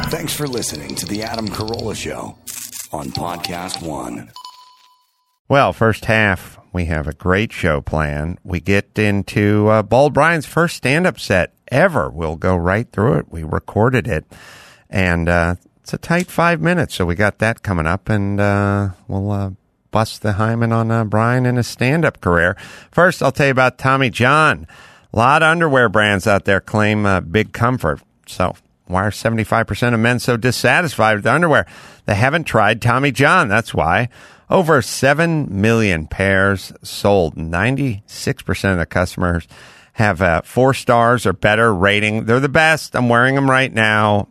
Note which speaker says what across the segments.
Speaker 1: Thanks for listening to The Adam Carolla Show on Podcast One.
Speaker 2: Well, first half, we have a great show planned. We get into Bald Brian's first stand-up set ever. We'll go right through it. We recorded it, and it's a tight 5 minutes, so we got that coming up, and we'll bust the hymen on Brian and his stand-up career. First, I'll tell you about Tommy John. A lot of underwear brands out there claim big comfort. So why are 75% of men so dissatisfied with their underwear? They haven't tried Tommy John. That's why. Over 7 million pairs sold. 96% of the customers have 4 stars or better rating. They're the best. I'm wearing them right now.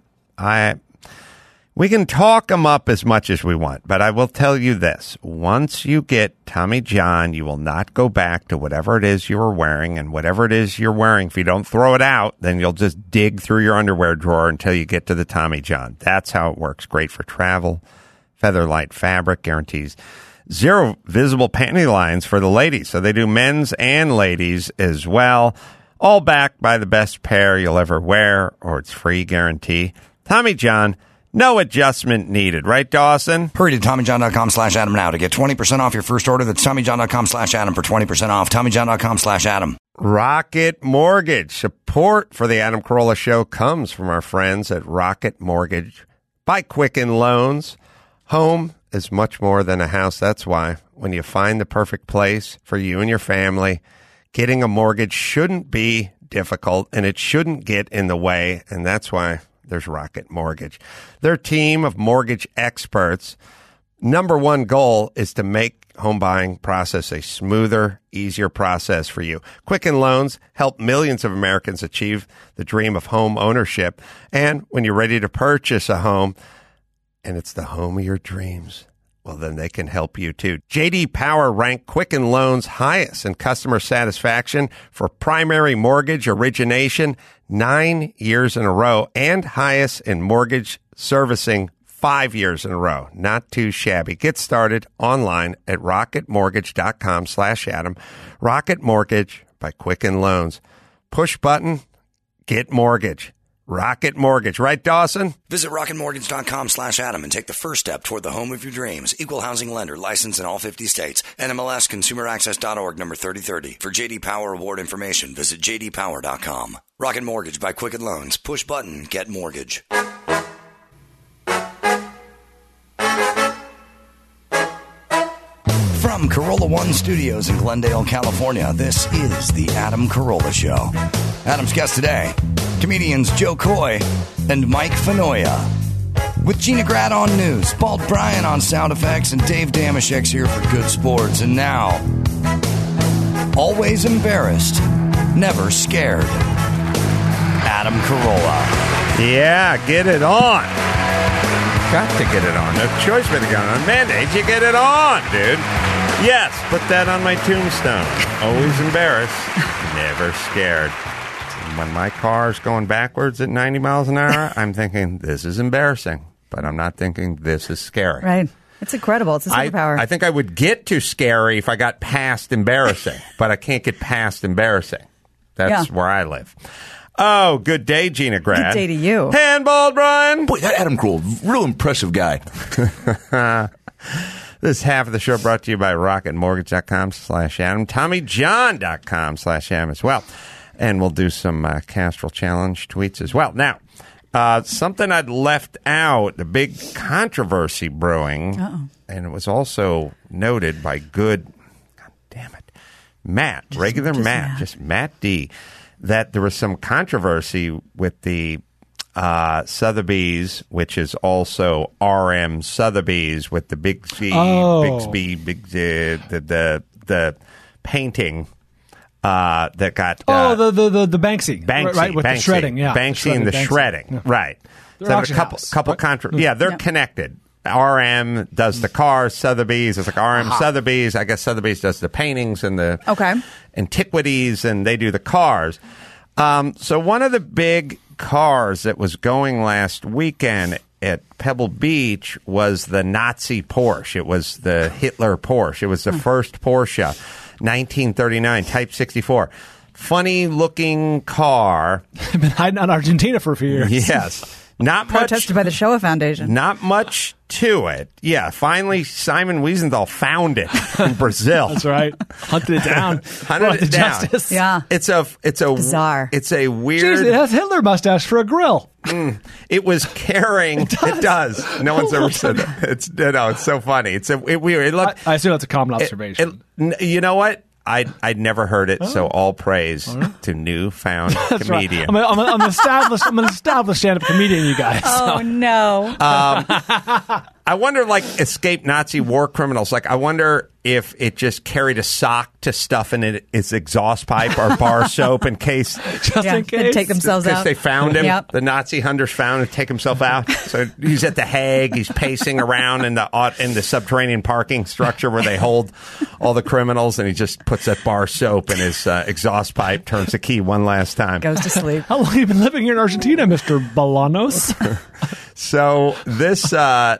Speaker 2: We can talk them up as much as we want, but I will tell you this. Once you get Tommy John, you will not go back to whatever it is you were wearing, and whatever it is you're wearing, if you don't throw it out, then you'll just dig through your underwear drawer until you get to the Tommy John. That's how it works. Great for travel. Feather-light fabric, guarantees 0 visible panty lines for the ladies. So they do men's and ladies as well. All backed by the best pair you'll ever wear, or it's free guarantee. Tommy John. No adjustment needed, right, Dawson?
Speaker 1: Hurry to TommyJohn.com/Adam now to get 20% off your first order. That's TommyJohn.com/Adam for 20% off. TommyJohn.com/Adam.
Speaker 2: Rocket Mortgage. Support for the Adam Carolla Show comes from our friends at Rocket Mortgage by Quicken Loans. Home is much more than a house. That's why when you find the perfect place for you and your family, getting a mortgage shouldn't be difficult, and it shouldn't get in the way, and that's why there's Rocket Mortgage. Their team of mortgage experts, number one goal is to make home buying process a smoother, easier process for you. Quicken Loans help millions of Americans achieve the dream of home ownership. And when you're ready to purchase a home, and it's the home of your dreams, well, then they can help you too. J.D. Power ranked Quicken Loans highest in customer satisfaction for primary mortgage origination 9 years in a row, and highest in mortgage servicing 5 years in a row. Not too shabby. Get started online at rocketmortgage.com/Adam. Rocket Mortgage by Quicken Loans. Push button, get mortgage. Rocket Mortgage. Right, Dawson?
Speaker 1: Visit rocketmortgage.com/Adam and take the first step toward the home of your dreams. Equal housing lender, licensed in all 50 states. NMLS ConsumerAccess.org, number 3030. For J.D. Power award information, visit jdpower.com. Rocket Mortgage by Quicken Loans. Push button, get mortgage. From Carolla One Studios in Glendale, California, this is The Adam Carolla Show. Adam's guest today, comedians Joe Coy and Mike Fanoia. With Gina Grad on news, Bald Brian on sound effects, and Dave Damashek's here for good sports. And now, always embarrassed, never scared, Adam Carolla.
Speaker 2: Yeah, get it on. Got to get it on. No choice but to get it on. Mandate, you get it on, dude. Yes, put that on my tombstone. Always embarrassed, never scared. When my car's going backwards at 90 miles an hour, I'm thinking, this is embarrassing. But I'm not thinking, this is scary.
Speaker 3: Right. It's incredible. It's a superpower.
Speaker 2: I think I would get to scary if I got past embarrassing. But I can't get past embarrassing. That's where I live. Oh, good day, Gina Grad.
Speaker 3: Good day to you.
Speaker 2: And Bald Brian.
Speaker 4: Boy, that Adam Carolla, real impressive guy.
Speaker 2: This half of the show brought to you by rocketmortgage.com/Adam, TommyJohn.com/Adam as well. And we'll do some Castrol Challenge tweets as well. Now, something I'd left out, the big controversy brewing, and it was also noted by God damn it, Matt, Matt D., that there was some controversy with the Sotheby's, which is also RM Sotheby's, with the Bigsby, the painting that got
Speaker 5: the Banksy, right, with
Speaker 2: Banksy,
Speaker 5: the shredding,
Speaker 2: Banksy and the shredding, right?
Speaker 5: They're
Speaker 2: so a couple they're connected. RM does the cars, Sotheby's. It's like RM Sotheby's. I guess Sotheby's does the paintings and the antiquities, and they do the cars. So one of the big cars that was going last weekend at Pebble Beach was the Nazi Porsche. It was the Hitler Porsche. It was the first Porsche, 1939, Type 64. Funny looking car.
Speaker 5: I've been hiding out in Argentina for a few years.
Speaker 2: Yes. Not
Speaker 3: Protested by the Shoah Foundation.
Speaker 2: Not much to it. Yeah, finally Simon Wiesenthal found it in Brazil.
Speaker 5: That's right. Hunted it down.
Speaker 2: Hunted it down.
Speaker 5: Justice.
Speaker 3: Yeah.
Speaker 2: It's a
Speaker 3: bizarre.
Speaker 2: It's a weird.
Speaker 5: Jeez, it has Hitler mustache for a grill.
Speaker 2: It was carrying. It does. No one's ever said that. It's so funny. It's weird.
Speaker 5: I assume that's a common observation.
Speaker 2: You know what? I'd never heard it, so all praise to newfound comedian.
Speaker 5: Right. I'm an established stand-up comedian, you guys.
Speaker 3: Oh, no.
Speaker 2: I wonder, like, escaped Nazi war criminals, like, I wonder if it just carried a sock to stuff in its exhaust pipe or bar soap in case.
Speaker 5: Just in case.
Speaker 3: They'd take themselves out.
Speaker 2: Because they found him.
Speaker 3: Yep.
Speaker 2: The Nazi hunters found him to take himself out. So he's at the Hague. He's pacing around in the subterranean parking structure where they hold all the criminals, and he just puts that bar soap in his exhaust pipe, turns the key one last time.
Speaker 3: Goes to sleep.
Speaker 5: How long have you been living here in Argentina, Mr. Bolanos?
Speaker 2: So this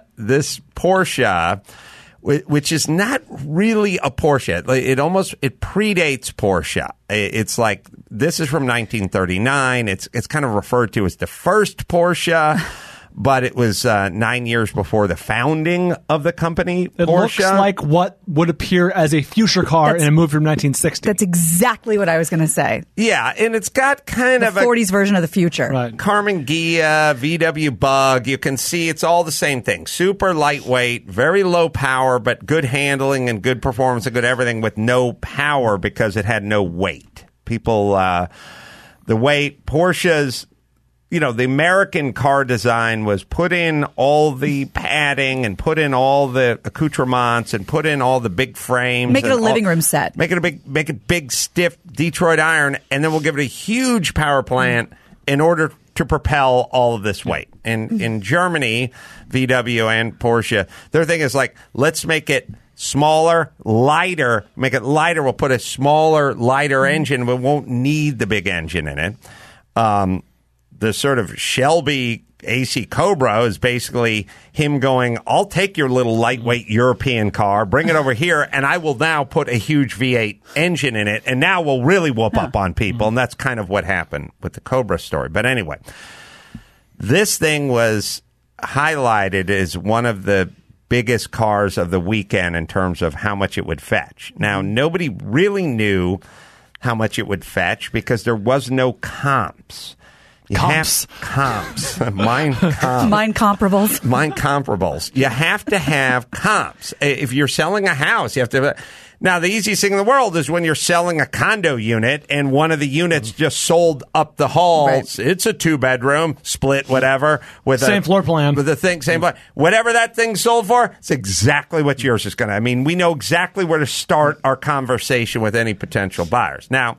Speaker 2: Porsche, which is not really a Porsche, it predates Porsche. It's like, this is from 1939. It's kind of referred to as the first Porsche. But it was 9 years before the founding of the company,
Speaker 5: It
Speaker 2: Porsche.
Speaker 5: looks like what would appear as a future car in a movie from 1960.
Speaker 3: That's exactly what I was going to say.
Speaker 2: Yeah, and it's got kind of
Speaker 3: The 40s version of the future.
Speaker 5: Right.
Speaker 2: Carmen Ghia, VW Bug. You can see it's all the same thing. Super lightweight, very low power, but good handling and good performance and good everything with no power because it had no weight. People, the weight, Porsche's, the American car design was put in all the padding and put in all the accoutrements and put in all the big frames.
Speaker 3: Make it a living room set.
Speaker 2: Make it big, stiff Detroit iron, and then we'll give it a huge power plant in order to propel all of this weight. And in Germany, VW and Porsche, their thing is like, let's make it smaller, lighter, make it lighter. We'll put a smaller, lighter engine. We won't need the big engine in it. The sort of Shelby AC Cobra is basically him going, I'll take your little lightweight European car, bring it over here, and I will now put a huge V8 engine in it, and now we'll really whoop up on people. And that's kind of what happened with the Cobra story. But anyway, this thing was highlighted as one of the biggest cars of the weekend in terms of how much it would fetch. Now, nobody really knew how much it would fetch because there was no comps.
Speaker 5: Comps.
Speaker 2: Mine
Speaker 3: comparables.
Speaker 2: Mine comparables. You have to have comps. If you're selling a house, you have to. Now, the easiest thing in the world is when you're selling a condo unit and one of the units just sold up the hall. Right. It's a 2-bedroom, split, whatever. With
Speaker 5: same floor plan.
Speaker 2: With the thing, same plan. Whatever that thing sold for, it's exactly what yours is going to. I mean, we know exactly where to start our conversation with any potential buyers. Now,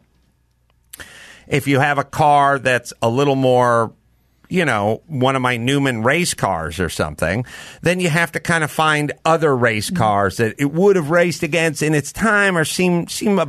Speaker 2: if you have a car that's a little more, one of my Newman race cars or something, then you have to kind of find other race cars that it would have raced against in its time or seem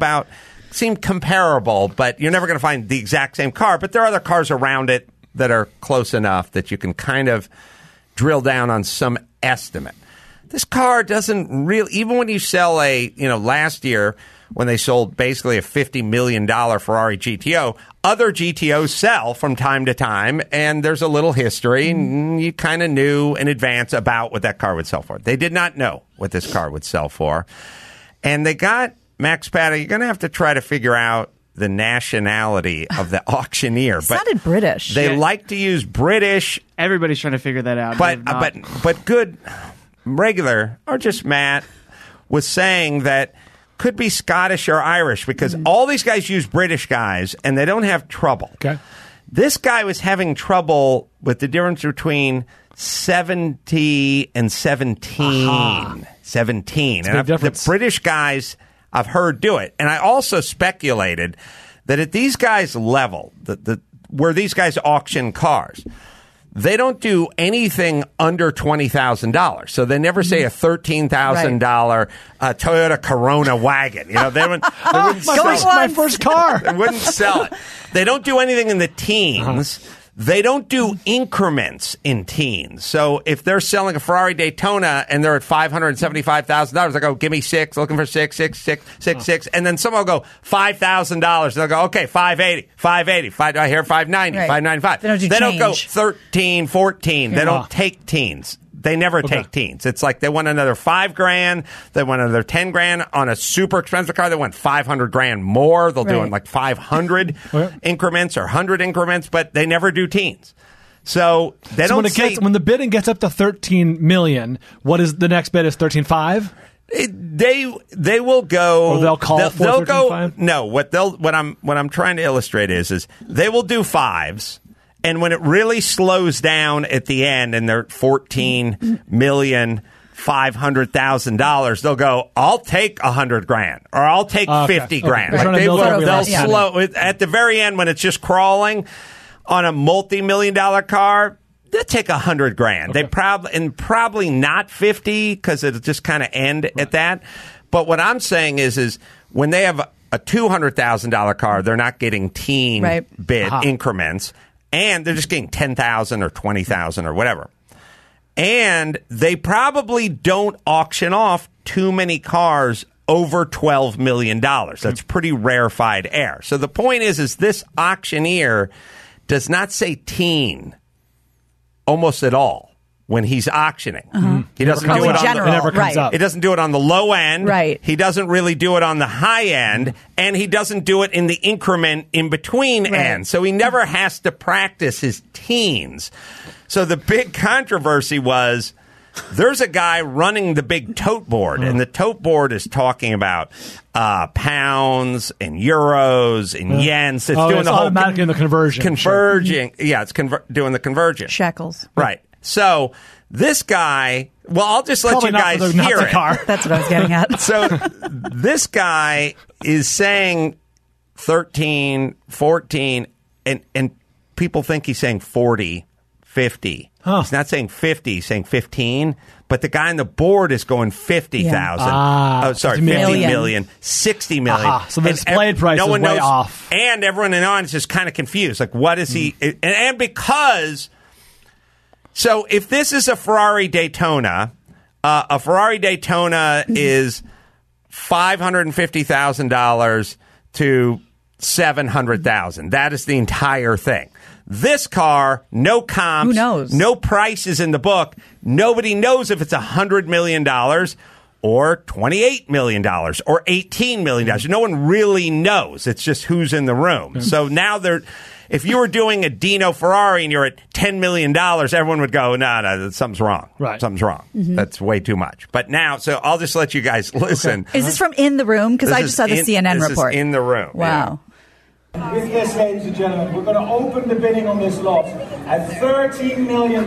Speaker 2: comparable, but you're never going to find the exact same car. But there are other cars around it that are close enough that you can kind of drill down on some estimate. This car doesn't really, even when you sell last year, when they sold basically a $50 million Ferrari GTO, other GTOs sell from time to time, and there's a little history, and you kind of knew in advance about what that car would sell for. They did not know what this car would sell for. And they got, Max Pata, you're going to have to try to figure out the nationality of the auctioneer.
Speaker 3: It sounded British.
Speaker 2: They like to use British.
Speaker 6: Everybody's trying to figure that out.
Speaker 2: But good, regular, or just Matt, was saying that could be Scottish or Irish because all these guys use British guys and they don't have trouble.
Speaker 5: Okay.
Speaker 2: This guy was having trouble with the difference between 70 and 17.
Speaker 5: Aha.
Speaker 2: 17.
Speaker 5: And
Speaker 2: the British guys I've heard do it. And I also speculated that at these guys' level, where these guys auction cars, they don't do anything under $20,000. So they never say a $13,000 Toyota Corona wagon. They wouldn't sell it.
Speaker 5: My first car.
Speaker 2: They wouldn't sell it. They don't do anything in the teens. they don't do increments in teens. So if they're selling a Ferrari Daytona and they're at $575,000, they go, give me 6, looking for 6, and then someone will go $5,000. They'll go, okay, 580. I hear 590,
Speaker 3: Right.
Speaker 2: 595.
Speaker 3: They
Speaker 2: don't go
Speaker 3: change.
Speaker 2: 13, 14. They don't take teens. They never take teens. It's like they want another $5,000. They want another $10,000 on a super expensive car. They want $500,000 more. They'll do it in like 500 increments or 100 increments, but they never do teens. So they don't.
Speaker 5: When the bidding gets up to $13 million, what is the next bid? Is $13.5?
Speaker 2: They will go.
Speaker 5: Or they'll call for $13.5?
Speaker 2: No, what I'm trying to illustrate is they will do 5s. And when it really slows down at the end and they're $14,500,000, they'll go, I'll take $100,000 or I'll take $50,000.
Speaker 5: Okay.
Speaker 2: Like they'll
Speaker 3: Yeah.
Speaker 2: slow at the very end when it's just crawling on a multi-million-dollar car. They'll take $100,000. They probably not 50 because it'll just kind of end at that. But what I'm saying is when they have a $200,000 car, they're not getting teen bid increments. And they're just getting $10,000 or $20,000 or whatever. And they probably don't auction off too many cars over $12 million. That's pretty rarefied air. So the point is this auctioneer does not say teen almost at all when he's auctioning. He doesn't do it on
Speaker 5: It never comes up.
Speaker 2: He doesn't do it on the low end.
Speaker 3: Right.
Speaker 2: He doesn't really do it on the high end, and he doesn't do it in the increment in between ends. So he never has to practice his teens. So the big controversy was there's a guy running the big tote board, and the tote board is talking about pounds and euros and yens. It's doing the whole
Speaker 5: automatically in the conversion.
Speaker 2: Converging. Yeah, it's doing the conversion.
Speaker 3: Shekels.
Speaker 2: Right. So this guy, well, I'll just let you guys hear it.
Speaker 3: That's what I was getting at.
Speaker 2: So this guy is saying 13, 14, and people think he's saying 40, 50. He's not saying 50, he's saying 15. But the guy on the board is going 50,000. 50 million, 60 million.
Speaker 5: So the displayed price is way off.
Speaker 2: And everyone in the audience is kind of confused. Like, what is he? And because... So if this is a Ferrari Daytona is $550,000 to $700,000. That is the entire thing. This car, no comps,
Speaker 3: who knows?
Speaker 2: No prices in the book. Nobody knows if it's $100 million or $28 million or $18 million. No one really knows. It's just who's in the room. So now if you were doing a Dino Ferrari and you're at $10 million, everyone would go, no, something's wrong.
Speaker 5: Right.
Speaker 2: Something's wrong. That's way too much. But now, so I'll just let you guys listen.
Speaker 3: Is this from in the room? Because I just saw the CNN report.
Speaker 2: This is in the room.
Speaker 3: Wow.
Speaker 7: With this, ladies and gentlemen, we're going to open the bidding on this lot at $13 million.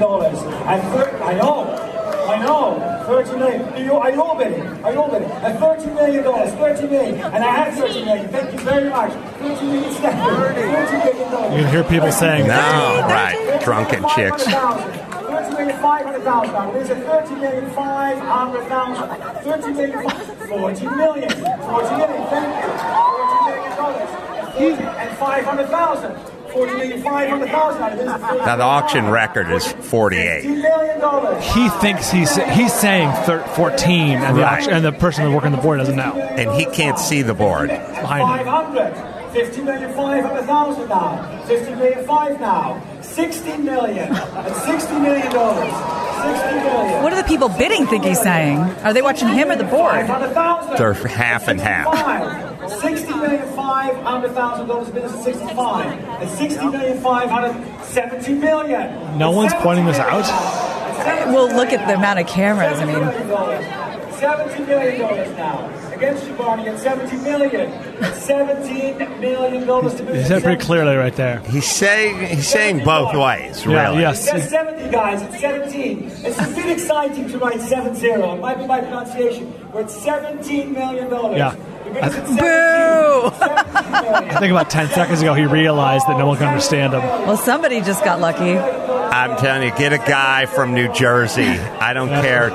Speaker 7: I know, $13 million. Are you all bidding? At $13 million, $13 million. And I had $13 million. Thank you very much. $13 million. $13 million.
Speaker 5: You can hear people saying,
Speaker 2: no, right, drunken chicks.
Speaker 7: $13,500,000. There's a $13,500,000. $40 million. Thank you. $40 million. And $500,000. $40,500,000.
Speaker 2: Now the auction record is 48.
Speaker 5: he thinks he's saying 14, and the person working the board doesn't know,
Speaker 2: and he can't see the board
Speaker 5: behind him.
Speaker 7: $50,500,000 now. $50,500,000 now. $60 million. That's $60 million. $60 million.
Speaker 3: What do the people bidding think he's saying? Are they watching him or the board?
Speaker 2: They're half and half.
Speaker 7: $60,500,000 bid is 65. And $60,570 million.
Speaker 5: No one's pointing this out.
Speaker 3: We'll look at the amount of cameras. I mean,
Speaker 7: $70 million now. Against Shibani at $70 million. $17 million to bid.
Speaker 5: He said pretty clearly right there.
Speaker 2: He's saying both ways, really.
Speaker 5: Yeah, yes.
Speaker 7: There's 70 guys at 17. It's a bit exciting to write 7-0. It might be my pronunciation. We're at $17 million.
Speaker 5: Yeah.
Speaker 3: boo!
Speaker 5: I think about 10 seconds ago he realized that no one can understand him.
Speaker 3: Well, somebody just got lucky.
Speaker 2: I'm telling you, get a guy from New Jersey. I don't care.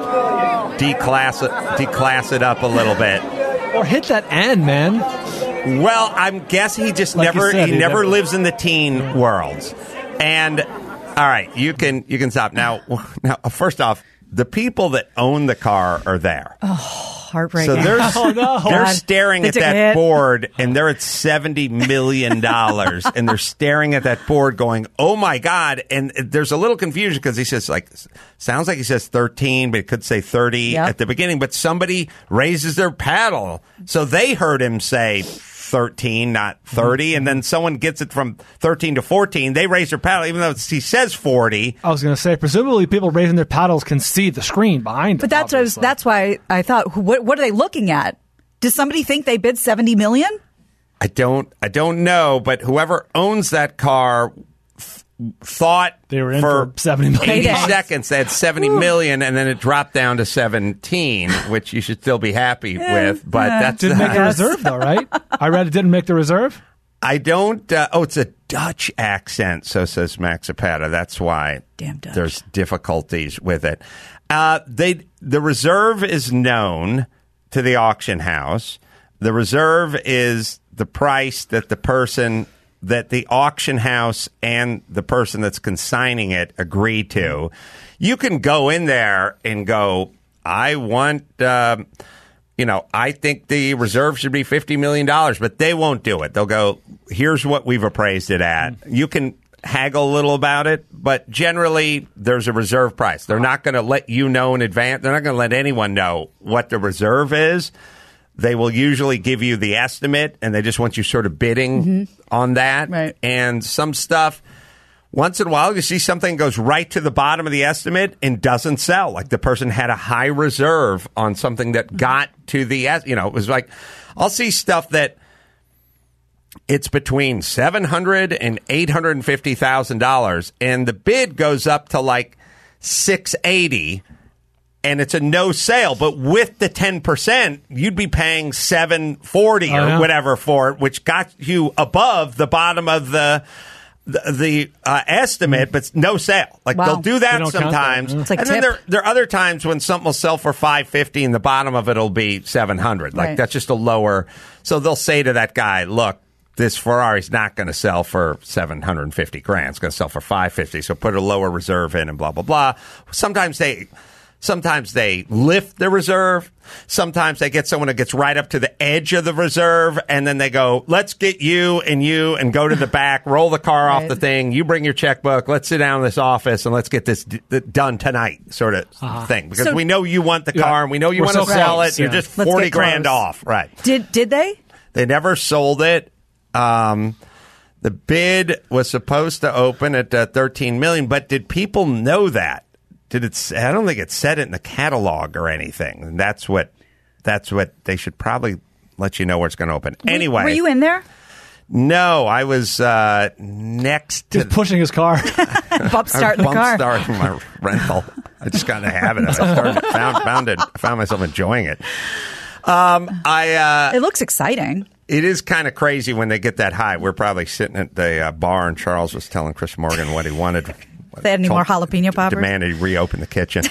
Speaker 2: Declass it up a little bit.
Speaker 5: Or hit that end, man.
Speaker 2: Well, I'm guessing he just
Speaker 5: Like
Speaker 2: never
Speaker 5: you said,
Speaker 2: he never lives in the teen worlds. And all right, you can stop now. Now, first off, the people that own the car are there.
Speaker 3: Heartbreaking.
Speaker 2: So they're staring
Speaker 3: They
Speaker 2: at
Speaker 3: took a
Speaker 2: that
Speaker 3: hit.
Speaker 2: board, and they're at $70 million, and they're staring at that board going, oh, my God. And there's a little confusion because he says, sounds like he says 13, but it could say 30 at the beginning. But somebody raises their paddle. So they heard him say 13, not 30, and then someone gets it from 13 to 14. They raise their paddle, even though he says 40.
Speaker 5: I was going to say, presumably people raising their paddles can see the screen behind them.
Speaker 3: But that's why I thought, what are they looking at? Does somebody think they bid $70 million?
Speaker 2: I don't know, but whoever owns that car thought
Speaker 5: they were in
Speaker 2: for
Speaker 5: 70 million.
Speaker 2: 80 seconds they had 70 million, and then it dropped down to 17, which you should still be happy with. But that
Speaker 5: didn't make the reserve, though, right? I read it didn't make the reserve.
Speaker 2: I don't. It's a Dutch accent, so says Max Zapata. That's why
Speaker 3: Damn Dutch.
Speaker 2: There's difficulties with it. The reserve is known to the auction house. The reserve is the price that the auction house and the person that's consigning it agree to. You can go in there and go, I want, I think the reserve should be $50 million, but they won't do it. They'll go, here's what we've appraised it at. You can haggle a little about it, but generally there's a reserve price. They're not going to let you know in advance. They're not going to let anyone know what the reserve is. They will usually give you the estimate, and they just want you sort of bidding on that.
Speaker 3: Right.
Speaker 2: And some stuff, once in a while, you see something goes right to the bottom of the estimate and doesn't sell. Like the person had a high reserve on something that got to the, it was like, I'll see stuff that it's between $700,000 and $850,000, and the bid goes up to like $680,000. And it's a no sale, but with the 10%, you'd be paying $740 or whatever for it, which got you above the bottom of the estimate, but no sale. Like they'll do that sometimes.
Speaker 3: It's like
Speaker 2: and then there are other times when something will sell for $550 and the bottom of it'll be $700. Like that's just a lower. So they'll say to that guy, look, this Ferrari's not going to sell for $750,000. It's going to sell for $550. So put a lower reserve in and blah, blah, blah. Sometimes they lift the reserve. Sometimes they get someone that gets right up to the edge of the reserve, and then they go, let's get you, and go to the back, roll the car off the thing. You bring your checkbook. Let's sit down in this office, and let's get this done tonight, sort of thing. Because we know you want the car, and we know you want to sell it. You're just $40,000 off. Right.
Speaker 3: Did they?
Speaker 2: They never sold it. The bid was supposed to open at $13 million, but did people know that? I don't think it said it in the catalog or anything. And that's what they should probably let you know where it's going to open. Anyway,
Speaker 3: were you in there?
Speaker 2: No, I was next to
Speaker 5: just pushing his car,
Speaker 3: bump starting the car,
Speaker 2: starting my rental. I just got in the habit of it. I found myself enjoying it.
Speaker 3: It looks exciting.
Speaker 2: It is kind of crazy when they get that high. We're probably sitting at the bar, and Charles was telling Chris Morgan what he wanted.
Speaker 3: They had any more jalapeno poppers?
Speaker 2: Demanded he reopen the kitchen.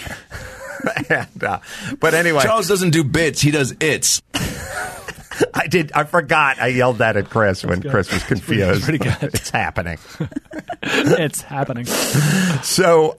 Speaker 2: But anyway.
Speaker 4: Charles doesn't do bits. He does its.
Speaker 2: I forgot. I yelled that at Chris when Chris was confused.
Speaker 5: Pretty good.
Speaker 2: It's happening.
Speaker 5: It's happening.
Speaker 2: So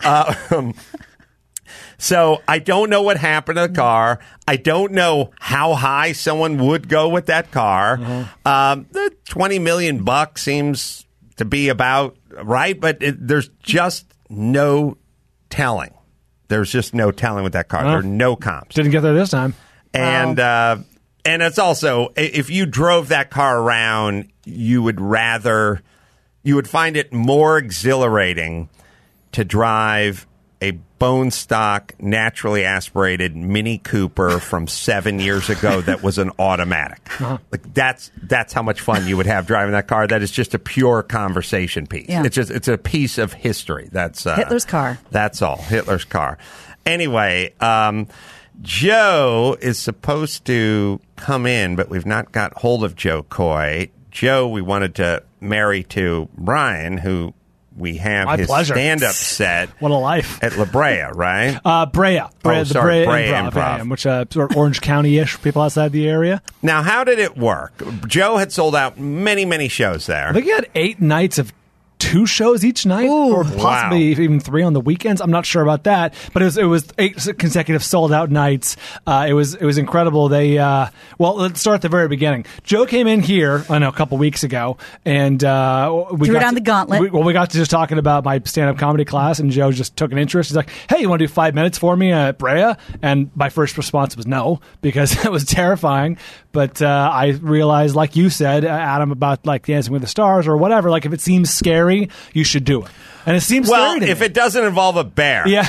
Speaker 2: I don't know what happened to the car. I don't know how high someone would go with that car. The $20 million seems to be about right, but there's just no telling. There's just no telling with that car. There are no comps.
Speaker 5: Didn't get there this time.
Speaker 2: And it's also, if you drove that car around, you would find it more exhilarating to drive a bone stock, naturally aspirated Mini Cooper from 7 years ago that was an automatic. Like that's how much fun you would have driving that car. That is just a pure conversation piece.
Speaker 3: Yeah.
Speaker 2: It's a piece of history. That's
Speaker 3: Hitler's car.
Speaker 2: That's all. Hitler's car. Anyway, Joe is supposed to come in, but we've not got hold of Joe Coy. Joe, we wanted to marry to Brian, who we have
Speaker 5: My
Speaker 2: his
Speaker 5: pleasure.
Speaker 2: stand-up set.
Speaker 5: What a life.
Speaker 2: At La Brea, right?
Speaker 5: Brea.
Speaker 2: Brea
Speaker 5: Improv.
Speaker 2: Improv.
Speaker 5: Which sort of Orange County-ish, people outside the area.
Speaker 2: Now, how did it work? Joe had sold out many, many shows there.
Speaker 5: I think he had 8 nights of 2 shows each night, or possibly even 3 on the weekends. I'm not sure about that, but it was 8 consecutive sold out nights. It was incredible. They let's start at the very beginning. Joe came in here, a couple weeks ago, and we
Speaker 3: threw down the gauntlet.
Speaker 5: We got to just talking about my stand-up comedy class, and Joe just took an interest. He's like, "Hey, you want to do 5 minutes for me at Brea?" And my first response was no, because it was terrifying. But I realized, like you said, Adam, about like Dancing with the Stars or whatever, like if it seems scary, you should do it. And it seems scary to me.
Speaker 2: If it doesn't involve a bear.
Speaker 5: Yeah.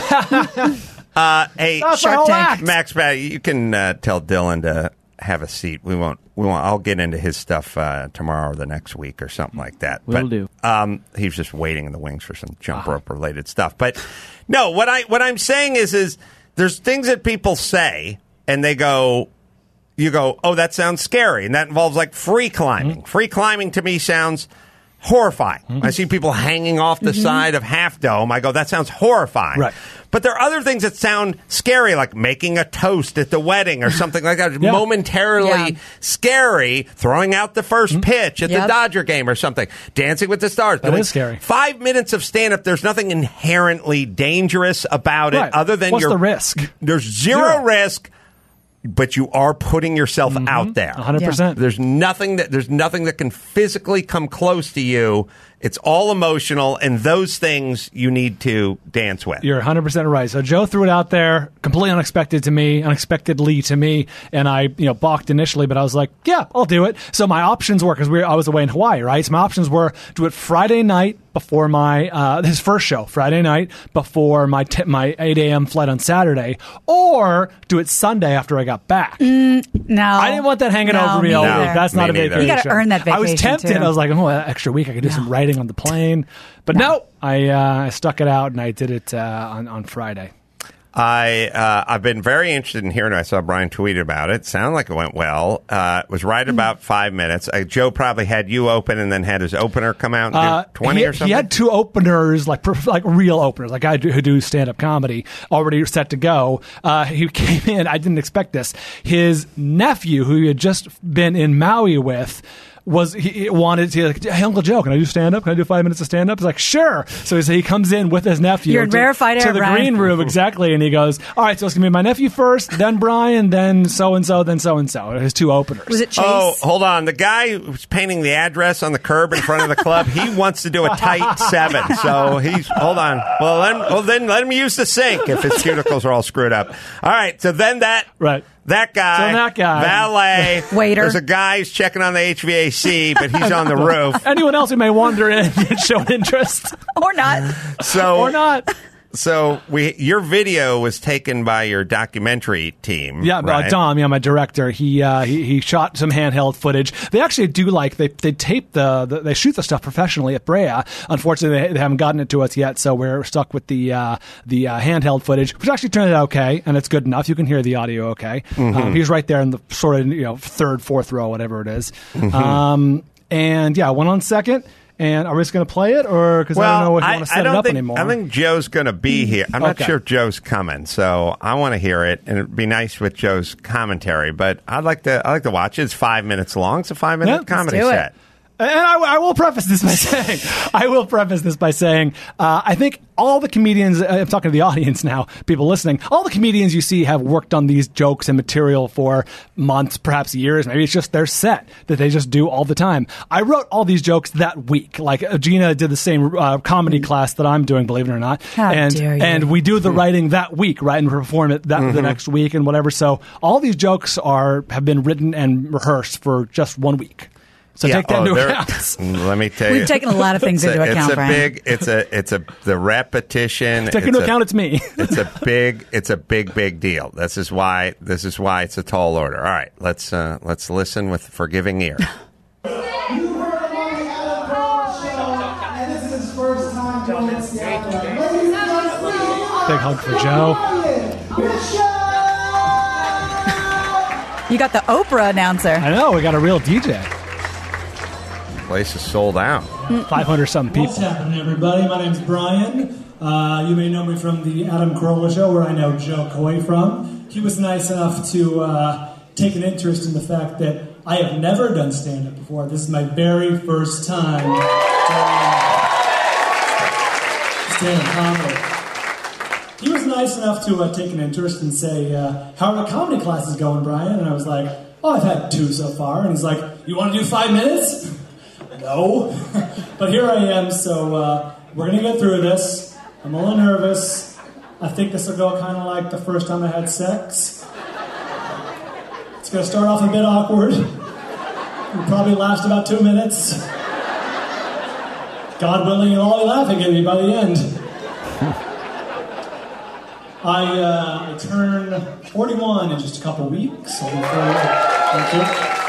Speaker 2: Hey,
Speaker 3: Shark Tank.
Speaker 2: Max, you can tell Dylan to have a seat. We won't. I'll get into his stuff tomorrow or the next week or something like that.
Speaker 6: Will do.
Speaker 2: He's just waiting in the wings for some jump rope related stuff. But no, what I'm saying is there's things that people say and they go. You go, oh, that sounds scary. And that involves like free climbing. Mm-hmm. Free climbing to me sounds horrifying. Mm-hmm. I see people hanging off the side of Half Dome. I go, that sounds horrifying.
Speaker 5: Right.
Speaker 2: But there are other things that sound scary, like making a toast at the wedding or something like that.
Speaker 5: Yeah.
Speaker 2: Momentarily scary, throwing out the first pitch at the Dodger game or something. Dancing with the Stars.
Speaker 5: That is scary.
Speaker 2: 5 minutes of stand-up, there's nothing inherently dangerous about it other than
Speaker 5: what's the risk?
Speaker 2: There's zero risk. But you are putting yourself out there.
Speaker 5: 100%.
Speaker 3: Yeah.
Speaker 2: There's nothing that can physically come close to you. It's all emotional, and those things you need to dance with.
Speaker 5: You're 100% right. So Joe threw it out there, completely unexpectedly to me, and I, balked initially, but I was like, yeah, I'll do it. So my options were, because I was away in Hawaii, right? So my options were do it Friday night before my his first show, Friday night before my 8 a.m. flight on Saturday, or do it Sunday after I got back.
Speaker 3: No,
Speaker 5: I didn't want that hanging over me all week. That's not a vacation.
Speaker 3: You got to earn that vacation.
Speaker 5: I was tempted.
Speaker 3: Too.
Speaker 5: I was like, oh, that extra week I could do some writing on the plane, but no, I stuck it out and I did it on Friday.
Speaker 2: I've been very interested in hearing. I saw Brian tweet about it. Sounded like it went well. It was right about 5 minutes. Joe probably had you open and then had his opener come out and do 20 or something.
Speaker 5: He had 2 openers, like real openers, like I who do stand-up comedy, already set to go. He came in. I didn't expect this. His nephew, who he had just been in Maui with, wanted to, like, hey, Uncle Joe, can I do stand-up? Can I do 5 minutes of stand-up? He's like, sure. So he comes in with his nephew.
Speaker 3: You're in rarefied air,
Speaker 5: to the
Speaker 3: Brian.
Speaker 5: green room, exactly, and he goes, all right, so it's going to be my nephew first, then Brian, then so-and-so, then so-and-so. His 2 openers.
Speaker 3: Was it Chase?
Speaker 2: Oh, hold on. The guy who's painting the address on the curb in front of the club, he wants to do a tight 7. So hold on. Well, then let him use the sink if his cuticles are all screwed up. All right, so then that guy, valet,
Speaker 3: waiter.
Speaker 2: There's a guy who's checking on the HVAC, but he's on the roof.
Speaker 5: Anyone else who may wander in and show interest.
Speaker 3: Or not.
Speaker 5: Or not.
Speaker 2: So your video was taken by your documentary team.
Speaker 5: Yeah,
Speaker 2: right?
Speaker 5: Dom, my director. He shot some handheld footage. They actually do they tape they shoot the stuff professionally at Brea. Unfortunately, they haven't gotten it to us yet, so we're stuck with the handheld footage, which actually turned out okay, and it's good enough. You can hear the audio okay.
Speaker 2: Mm-hmm.
Speaker 5: He's right there in the sort of third, fourth row, whatever it is.
Speaker 2: Mm-hmm.
Speaker 5: And yeah, went on second. And are we just going to play it, or because I don't know if you want to set it up anymore?
Speaker 2: I think Joe's going to be here. I'm not sure if Joe's coming, so I want to hear it, and it'd be nice with Joe's commentary. But I'd like to watch it. It's 5 minutes long. It's a 5-minute comedy set.
Speaker 5: And I will preface this by saying, I think all the comedians, I'm talking to the audience now, people listening, all the comedians you see have worked on these jokes and material for months, perhaps years. Maybe it's just their set that they just do all the time. I wrote all these jokes that week. Like Gina did the same comedy class that I'm doing, believe it or not.
Speaker 3: How dare you.
Speaker 5: And we do the writing that week, right? And perform it the next week and whatever. So all these jokes have been written and rehearsed for just 1 week. So take that into account.
Speaker 2: Let me tell you,
Speaker 3: we've taken a lot of things into account.
Speaker 2: The repetition.
Speaker 5: Take into account it's me.
Speaker 2: It's a big deal. This is why it's a tall order. All right, let's listen with forgiving ear.
Speaker 7: You heard about the Adam Carolla show, and this is his first time doing this.
Speaker 5: Big hug for Joe.
Speaker 3: You got the Oprah announcer.
Speaker 5: I know, we got a real DJ.
Speaker 2: Place is sold out.
Speaker 5: 500-something people.
Speaker 8: What's happening, everybody? My name's Brian. You may know me from the Adam Carolla Show, where I know Joe Coy from. He was nice enough to take an interest in the fact that I have never done stand-up before. This is my very first time. stand-up comedy. He was nice enough to take an interest and say, how are the comedy classes going, Brian? And I was like, oh, I've had 2 so far. And he's like, you want to do 5 minutes? No. But here I am, so we're going to get through this. I'm a little nervous. I think this will go kind of like the first time I had sex. It's going to start off a bit awkward. It'll probably last about 2 minutes. God willing, you'll all be laughing at me by the end. I turn 41 in just a couple weeks. Thank you.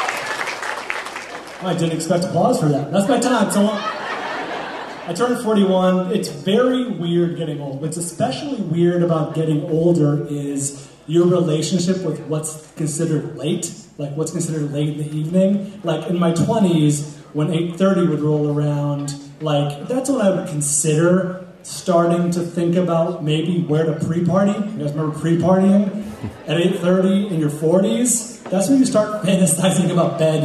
Speaker 8: I didn't expect applause for that. That's my time. So I turned 41. It's very weird getting old. What's especially weird about getting older is your relationship with what's considered late. Like what's considered late in the evening. Like in my 20s, when 8:30 would roll around, like that's when I would consider starting to think about maybe where to pre-party. You guys remember pre-partying? At 8:30 in your 40s, that's when you start fantasizing about bed.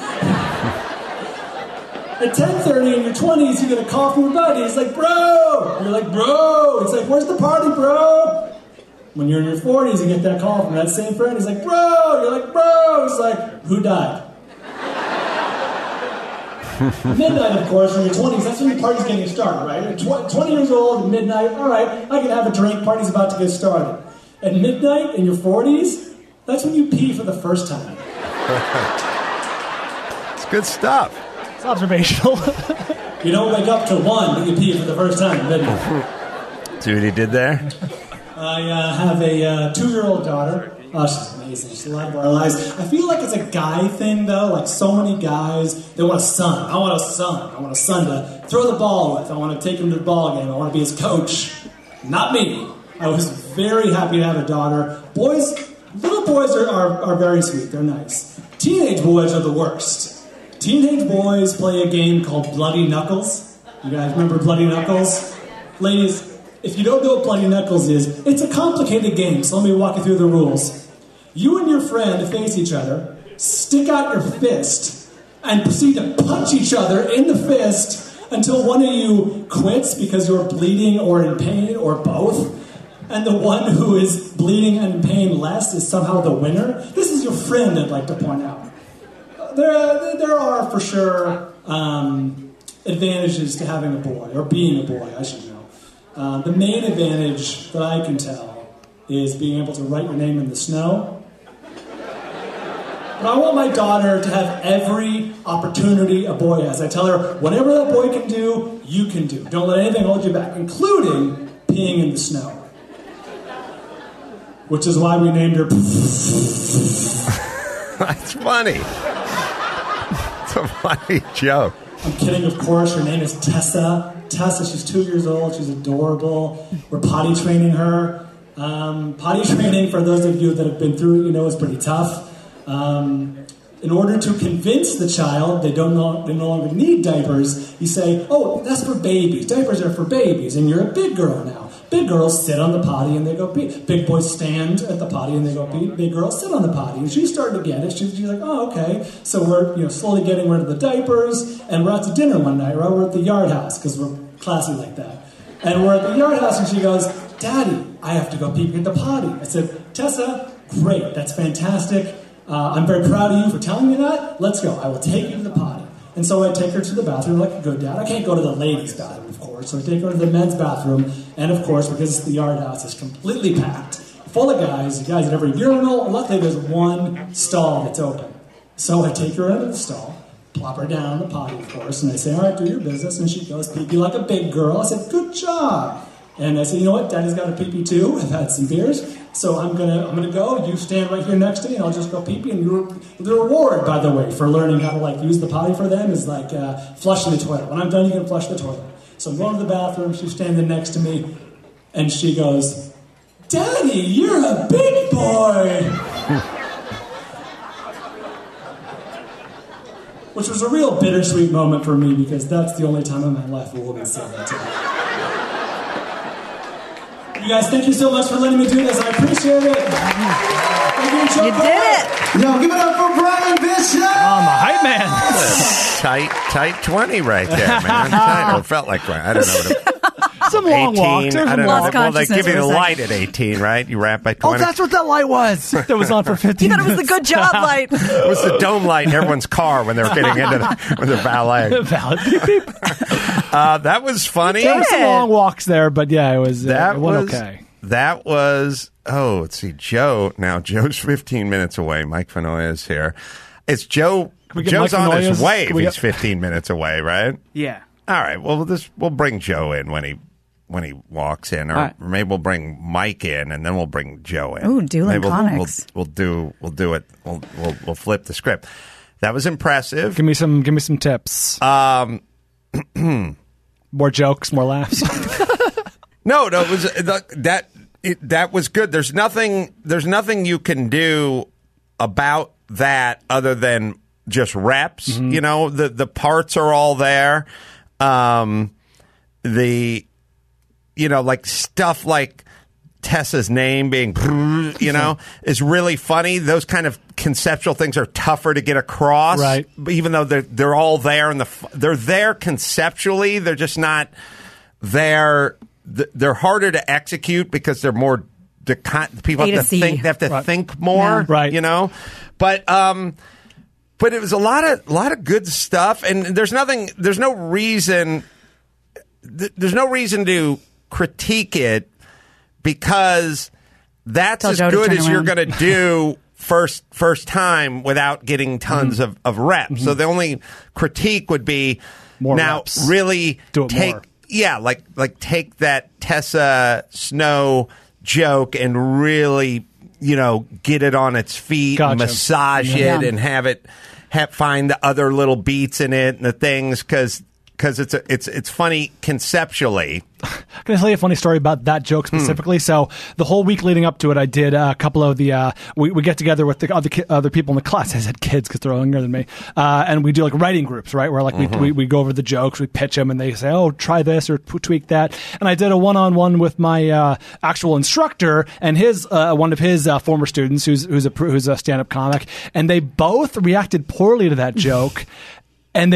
Speaker 8: At 10:30 in your 20s, you get a call from your buddy. He's like, bro! And you're like, bro! It's like, where's the party, bro? When you're in your 40s, you get that call from that same friend. He's like, bro! You're like, bro! He's like, who died? Midnight, of course, in your 20s, that's when your party's getting started, right? You're 20 years old at midnight, all right, I can have a drink, party's about to get started. At midnight, in your 40s, that's when you pee for the first time.
Speaker 2: It's good stuff.
Speaker 5: It's observational.
Speaker 8: You don't wake up till 1, but you pee for the first time at midnight.
Speaker 2: See what he did there?
Speaker 8: I have a 2-year-old daughter. Oh, she's amazing. She's the light of our lives. I feel like it's a guy thing, though. Like, so many guys, they want a son. I want a son. I want a son to throw the ball with. I want to take him to the ball game. I want to be his coach. Not me. I was very happy to have a daughter. Boys, little boys are very sweet. They're nice. Teenage boys are the worst. Teenage boys play a game called Bloody Knuckles. You guys remember Bloody Knuckles? Ladies, if you don't know what Bloody Knuckles is, it's a complicated game, so let me walk you through the rules. You and your friend face each other, stick out your fist, and proceed to punch each other in the fist until one of you quits because you're bleeding or in pain or both, and the one who is bleeding and in pain less is somehow the winner. This is your friend, I'd like to point out. There are, for sure, advantages to having a boy, or being a boy, I should know. The main advantage that I can tell is being able to write your name in the snow. But I want my daughter to have every opportunity a boy has. I tell her, whatever that boy can do, you can do. Don't let anything hold you back, including peeing in the snow. Which is why we named her...
Speaker 2: That's funny. It's a funny joke.
Speaker 8: I'm kidding, of course. Her name is Tessa. Tessa, she's 2 years old. She's adorable. We're potty training her. Potty training, for those of you that have been through it, you know it's pretty tough. In order to convince the child they no longer need diapers, you say, oh, that's for babies. Diapers are for babies, and you're a big girl now. Big girls sit on the potty and they go pee. Big boys stand at the potty and they go pee. Big girls sit on the potty. And she's starting to get it. She's like, oh, okay. So we're slowly getting rid of the diapers, and we're out to dinner one night, right? We're at the Yard House, because we're classy like that. And we're at the Yard House, and she goes, Daddy, I have to go pee at the potty. I said, Tessa, great, that's fantastic. I'm very proud of you for telling me that. Let's go. I will take you to the potty. And so I take her to the bathroom like a good dad. I can't go to the ladies' bathroom, of course. So I take her to the men's bathroom. And, of course, because the Yard House is completely packed, full of guys at every urinal. Luckily, there's one stall that's open. So I take her into the stall, plop her down on the potty, of course, and I say, all right, do your business. And she goes, pee-pee like a big girl. I said, good job. And I said, you know what, Daddy's got a pee-pee too. I've had some beers. So I'm gonna go. You stand right here next to me, and I'll just go pee-pee. And the reward, by the way, for learning how to use the potty for them is flushing the toilet. When I'm done, you can flush the toilet. So I'm going to the bathroom. She's standing next to me, and she goes, Daddy, you're a big boy. Which was a real bittersweet moment for me, because that's the only time in my life a woman said that to me. You guys, thank you so much for letting me do this. I appreciate it. Thank you, Joe.
Speaker 3: You did it.
Speaker 4: Yo, give it up for Brian Bishop.
Speaker 5: I'm a hype man.
Speaker 2: Tight 20 right there, man. Tight. Or felt like 20. I don't know what it
Speaker 5: some long walks. There was
Speaker 2: I
Speaker 5: some
Speaker 2: don't
Speaker 3: lost
Speaker 2: know. Well, they
Speaker 3: consciousness
Speaker 2: give you
Speaker 3: for
Speaker 2: the
Speaker 3: a second.
Speaker 2: light at 18, right? You wrap at
Speaker 5: Oh,
Speaker 2: 20.
Speaker 5: that's what that light was. That was on for 15
Speaker 3: You thought it was
Speaker 5: minutes.
Speaker 3: the good job light.
Speaker 2: It was the dome light in everyone's car when they were getting into when they're ballet.
Speaker 5: Valid. Beep, beep.
Speaker 2: That was funny.
Speaker 5: There were some long walks there, but yeah, it was
Speaker 2: That
Speaker 5: it went
Speaker 2: was
Speaker 5: okay.
Speaker 2: That was. Oh, let's see, Joe. Now Joe's 15 minutes away. Mike Fanoia is here. It's Joe.
Speaker 5: we get
Speaker 2: Joe's
Speaker 5: Mike
Speaker 2: on his
Speaker 5: Fanoia's-
Speaker 2: way. If
Speaker 5: can we
Speaker 2: he's
Speaker 5: get-
Speaker 2: 15 minutes away, right?
Speaker 6: Yeah.
Speaker 2: All right. Well, we'll bring Joe in when he walks in, or
Speaker 6: All right.
Speaker 2: maybe we'll bring Mike in, and then we'll bring Joe in.
Speaker 3: Ooh, Doolin
Speaker 2: Maybe
Speaker 3: Comics.
Speaker 2: We'll do it. We'll flip the script. That was impressive.
Speaker 5: Give me some tips. More jokes, more laughs.
Speaker 2: No, it was that was good. There's nothing you can do about that other than just reps.
Speaker 5: Mm-hmm.
Speaker 2: You know, the parts are all there. Like stuff like Tessa's name being, is really funny. Those kind of conceptual things are tougher to get across,
Speaker 5: Right.
Speaker 2: Even though they're all there they're there conceptually. They're just not there. They're harder to execute because they're more. People
Speaker 3: A to
Speaker 2: have to
Speaker 3: C.
Speaker 2: think. They have to
Speaker 5: Right.
Speaker 2: think more,
Speaker 5: Yeah. Right.
Speaker 2: You know, but it was a lot of good stuff, and there's no reason to critique it because that's
Speaker 3: Tell
Speaker 2: as
Speaker 3: Joe to
Speaker 2: good
Speaker 3: turn
Speaker 2: as you're
Speaker 3: around.
Speaker 2: going to do first time without getting tons of reps. So the only critique would be
Speaker 5: More
Speaker 2: now
Speaker 5: reps.
Speaker 2: really
Speaker 5: Do it
Speaker 2: take
Speaker 5: more.
Speaker 2: yeah, like take that Tessa Snow joke and really, get it on its feet, and
Speaker 5: Gotcha.
Speaker 2: massage
Speaker 3: Yeah.
Speaker 2: it, and have find the other little beats in it and the things because it's funny conceptually.
Speaker 5: Can I tell you a funny story about that joke specifically? So the whole week leading up to it, I did a couple of the we get together with the other people in the class. I said kids because they're all younger than me, and we do like writing groups, right? Where like we go over the jokes, we pitch them, and they say, "Oh, try this or tweak that." And I did a one-on-one with my actual instructor and his one of his former students who's a stand-up comic, and they both reacted poorly to that joke. And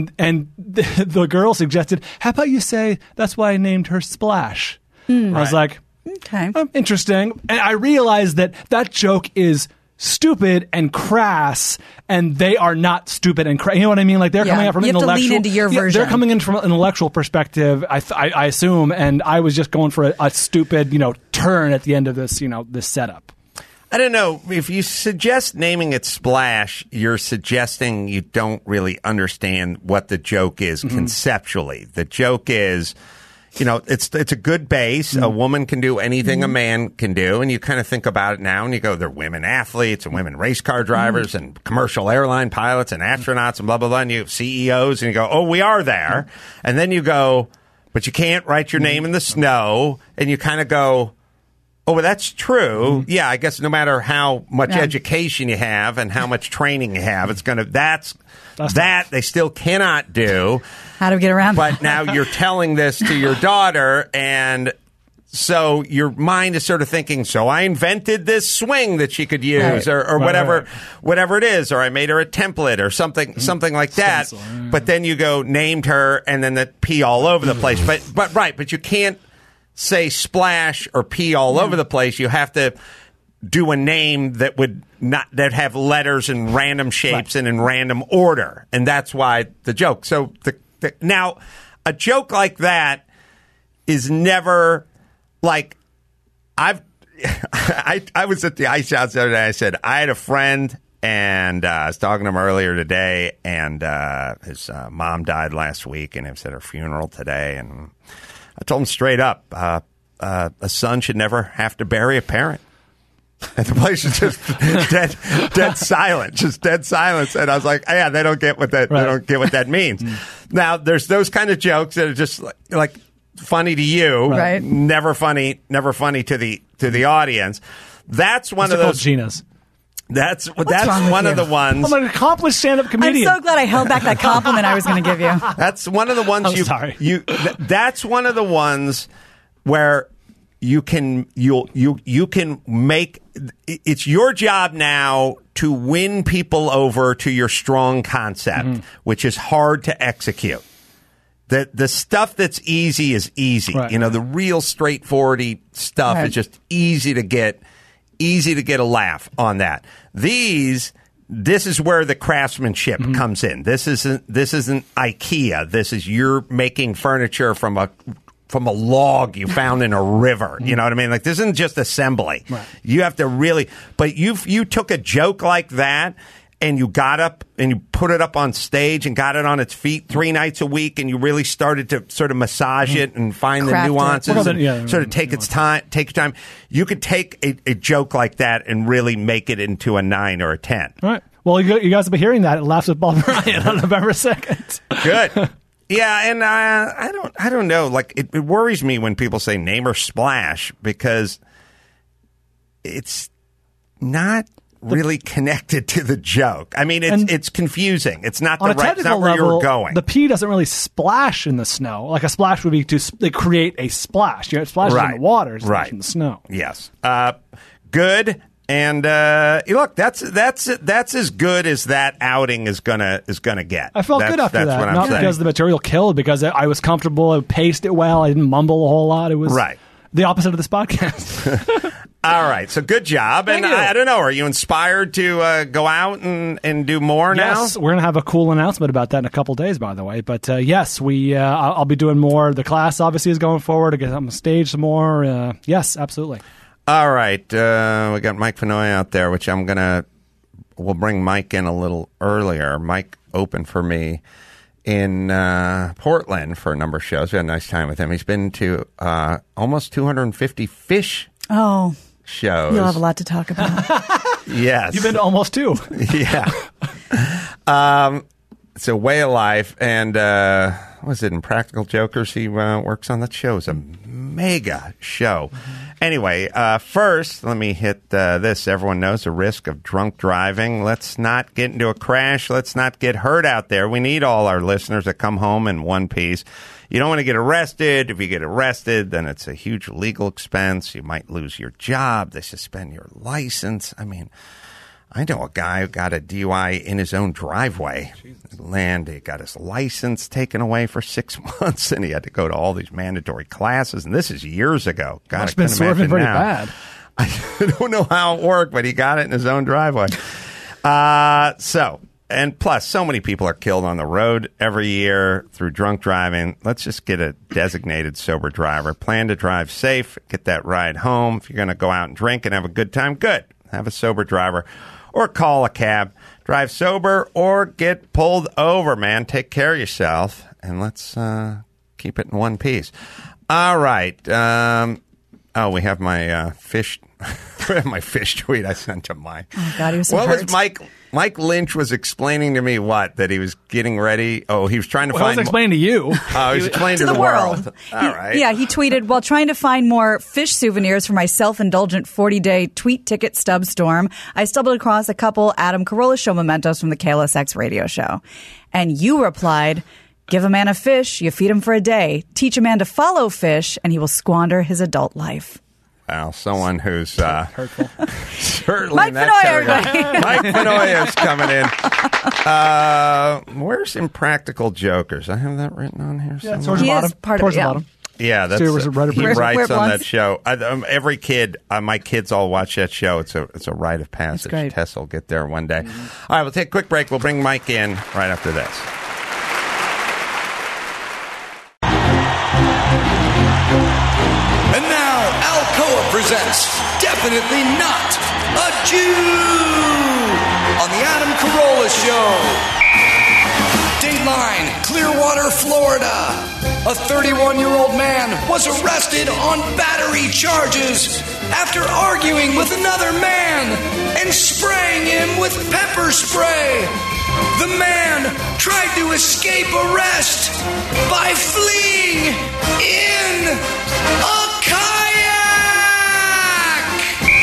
Speaker 5: the girl suggested, "How about you say that's why I named her Splash?" I was like,
Speaker 3: Okay.
Speaker 5: interesting. And I realized that joke is stupid and crass, and they are not stupid and crass. You know what I mean? Like they're
Speaker 3: Yeah.
Speaker 5: coming out from
Speaker 3: You
Speaker 5: an
Speaker 3: have to
Speaker 5: intellectual.
Speaker 3: lean into your
Speaker 5: Yeah,
Speaker 3: version.
Speaker 5: they're coming in from an intellectual perspective. I assume, and I was just going for a stupid, turn at the end of this, this setup.
Speaker 2: I don't know. If you suggest naming it Splash, you're suggesting you don't really understand what the joke is conceptually. The joke is, it's a good base. A woman can do anything a man can do. And you kind of think about it now and you go, they're women athletes and women race car drivers and commercial airline pilots and astronauts and blah, blah, blah. And you have CEOs and you go, oh, we are there. And then you go, but you can't write your name in the snow. And you kind of go, oh, well, that's true. Yeah, I guess no matter how much education you have and how much training you have, it's going to that they still cannot do.
Speaker 3: How to get around
Speaker 2: But
Speaker 3: that.
Speaker 2: now you're telling this to your daughter, and so your mind is sort of thinking, so I invented this swing that she could use,
Speaker 3: Right.
Speaker 2: or
Speaker 5: Right, right.
Speaker 2: whatever it is, or I made her a template or something like that.
Speaker 5: Stencil, yeah.
Speaker 2: But then you go named her, and then the pee all over the place. But you can't say Splash or pee all over the place. You have to do a name that would not that have letters in random shapes and in random order, and that's why the joke. So now a joke like that is never like I was at the ice house the other day. I said I had a friend. And I was talking to him earlier today, and his mom died last week, and he was at her funeral today. And I told him straight up, a son should never have to bury a parent. And the place is just dead silent, just dead silence. And I was like, yeah, they don't get what that they don't get what that means. Now, there's those kind of jokes that are just like funny to you,
Speaker 3: Right.
Speaker 2: never funny to the audience. That's one
Speaker 5: They're
Speaker 2: of
Speaker 5: called
Speaker 2: those.
Speaker 5: Ginas.
Speaker 2: That's
Speaker 3: wrong with
Speaker 2: one of
Speaker 3: you?
Speaker 2: the ones.
Speaker 5: I'm an accomplished stand-up
Speaker 3: I'm
Speaker 5: comedian.
Speaker 3: so glad I held back that compliment I was going to give you.
Speaker 2: That's one of the ones
Speaker 5: I'm sorry.
Speaker 2: That's one of the ones where you can make. It's your job now to win people over to your strong concept, which is hard to execute. The stuff that's easy is easy.
Speaker 5: Right.
Speaker 2: You know, the real straightforward stuff
Speaker 3: Right.
Speaker 2: is just easy to get a laugh on that. This is where the craftsmanship comes in. This isn't IKEA. This is you're making furniture from a log you found in a river. You know what I mean? Like, this isn't just assembly.
Speaker 5: Right.
Speaker 2: You have to really, but you took a joke like that and you got up and you put it up on stage and got it on its feet 3 nights a week, and you really started to sort of massage it and find
Speaker 3: Craft it.
Speaker 2: the nuances
Speaker 5: Well,
Speaker 2: and
Speaker 5: yeah,
Speaker 2: sort of take your time. You could take a joke like that and really make it into a 9 or a 10.
Speaker 5: All right. Well, you guys will be hearing that at Laughs with Paul Bryan on November 2nd.
Speaker 2: Good. Yeah, and I don't know. Like, it worries me when people say name or splash, because it's not really connected to the joke. I mean, it's confusing. It's not
Speaker 5: On a
Speaker 2: it's
Speaker 5: technical
Speaker 2: not where
Speaker 5: level,
Speaker 2: you were going.
Speaker 5: the pee doesn't really splash in the snow. Like a splash would be to create a splash. You know, it splashes in the water, it splashes in the snow.
Speaker 2: Yes. Good. And look, that's as good as that outing is gonna get.
Speaker 5: I felt good after
Speaker 2: that's
Speaker 5: that.
Speaker 2: what I'm
Speaker 5: Not
Speaker 2: saying.
Speaker 5: because the material killed, because I was comfortable. I paced it well. I didn't mumble a whole lot. It was
Speaker 2: Right.
Speaker 5: the opposite of this podcast.
Speaker 2: All right, so good job.
Speaker 5: Thank
Speaker 2: And
Speaker 5: you.
Speaker 2: I don't know, are you inspired to go out and do more now?
Speaker 5: Yes, we're going to have a cool announcement about that in a couple days, by the way. But yes, I'll be doing more. The class obviously is going forward to get on the stage some more. Yes, absolutely.
Speaker 2: All right, we got Mike Fenoy out there, which we'll bring Mike in a little earlier. Mike opened for me in Portland for a number of shows. We had a nice time with him. He's been to almost 250 Fish
Speaker 3: Oh,
Speaker 2: shows.
Speaker 3: you'll have a lot to talk about.
Speaker 2: Yes.
Speaker 5: You've been to almost 2.
Speaker 2: Yeah. It's a way of life. And was it Impractical Jokers? He works on that show. It's a mega show. Anyway, first, let me hit this. Everyone knows the risk of drunk driving. Let's not get into a crash. Let's not get hurt out there. We need all our listeners to come home in one piece. You don't want to get arrested. If you get arrested, then it's a huge legal expense. You might lose your job. They suspend your license. I mean, I know a guy who got a DUI in his own driveway. He got his license taken away for 6 months, and he had to go to all these mandatory classes. And this is years ago. God,
Speaker 5: Must have been swerving pretty bad.
Speaker 2: I don't know how it worked, but he got it in his own driveway. And plus, so many people are killed on the road every year through drunk driving. Let's just get a designated sober driver. Plan to drive safe. Get that ride home. If you're going to go out and drink and have a good time, good. Have a sober driver. Or call a cab. Drive sober or get pulled over, man. Take care of yourself. And let's keep it in one piece. All right. We have my fish... my fish tweet I sent to Mike.
Speaker 3: Oh, God, he was so
Speaker 2: What
Speaker 3: hurt.
Speaker 2: was Mike Lynch was explaining to me that he was getting ready. Oh, he was trying to
Speaker 5: Well, I
Speaker 2: find.
Speaker 5: was explaining to you.
Speaker 2: Oh, he was explaining to the world. All right.
Speaker 3: He tweeted, while trying to find more fish souvenirs for my self-indulgent 40-day tweet ticket stub storm, I stumbled across a couple Adam Carolla Show mementos from the KLSX radio show. And you replied, give a man a fish, you feed him for a day. Teach a man to follow fish, and he will squander his adult life.
Speaker 2: Well, someone who's
Speaker 5: Hurtful.
Speaker 2: certainly
Speaker 3: Mike
Speaker 2: in that
Speaker 3: Fenoy,
Speaker 2: category. Mike Fenoy is coming in. Where's Impractical Jokers? I have that written on here somewhere.
Speaker 5: Towards the
Speaker 3: He is
Speaker 5: bottom.
Speaker 3: part of
Speaker 5: Towards
Speaker 3: it,
Speaker 5: the
Speaker 3: yeah.
Speaker 5: bottom.
Speaker 2: Yeah, that's
Speaker 5: So it was right up
Speaker 2: he
Speaker 5: here.
Speaker 2: writes
Speaker 3: Where it
Speaker 2: on that
Speaker 3: belongs.
Speaker 2: show. Every kid, my kids all watch that show. It's a rite of passage.
Speaker 3: great.
Speaker 2: Tess will get there one day. All right, we'll take a quick break. We'll bring Mike in right after this.
Speaker 1: And now, Alcoa presents Definitely Not a Jew on the Adam Carolla Show. Dateline, Clearwater, Florida. A 31-year-old man was arrested on battery charges after arguing with another man and spraying him with pepper spray. The man tried to escape arrest by fleeing in a kayak.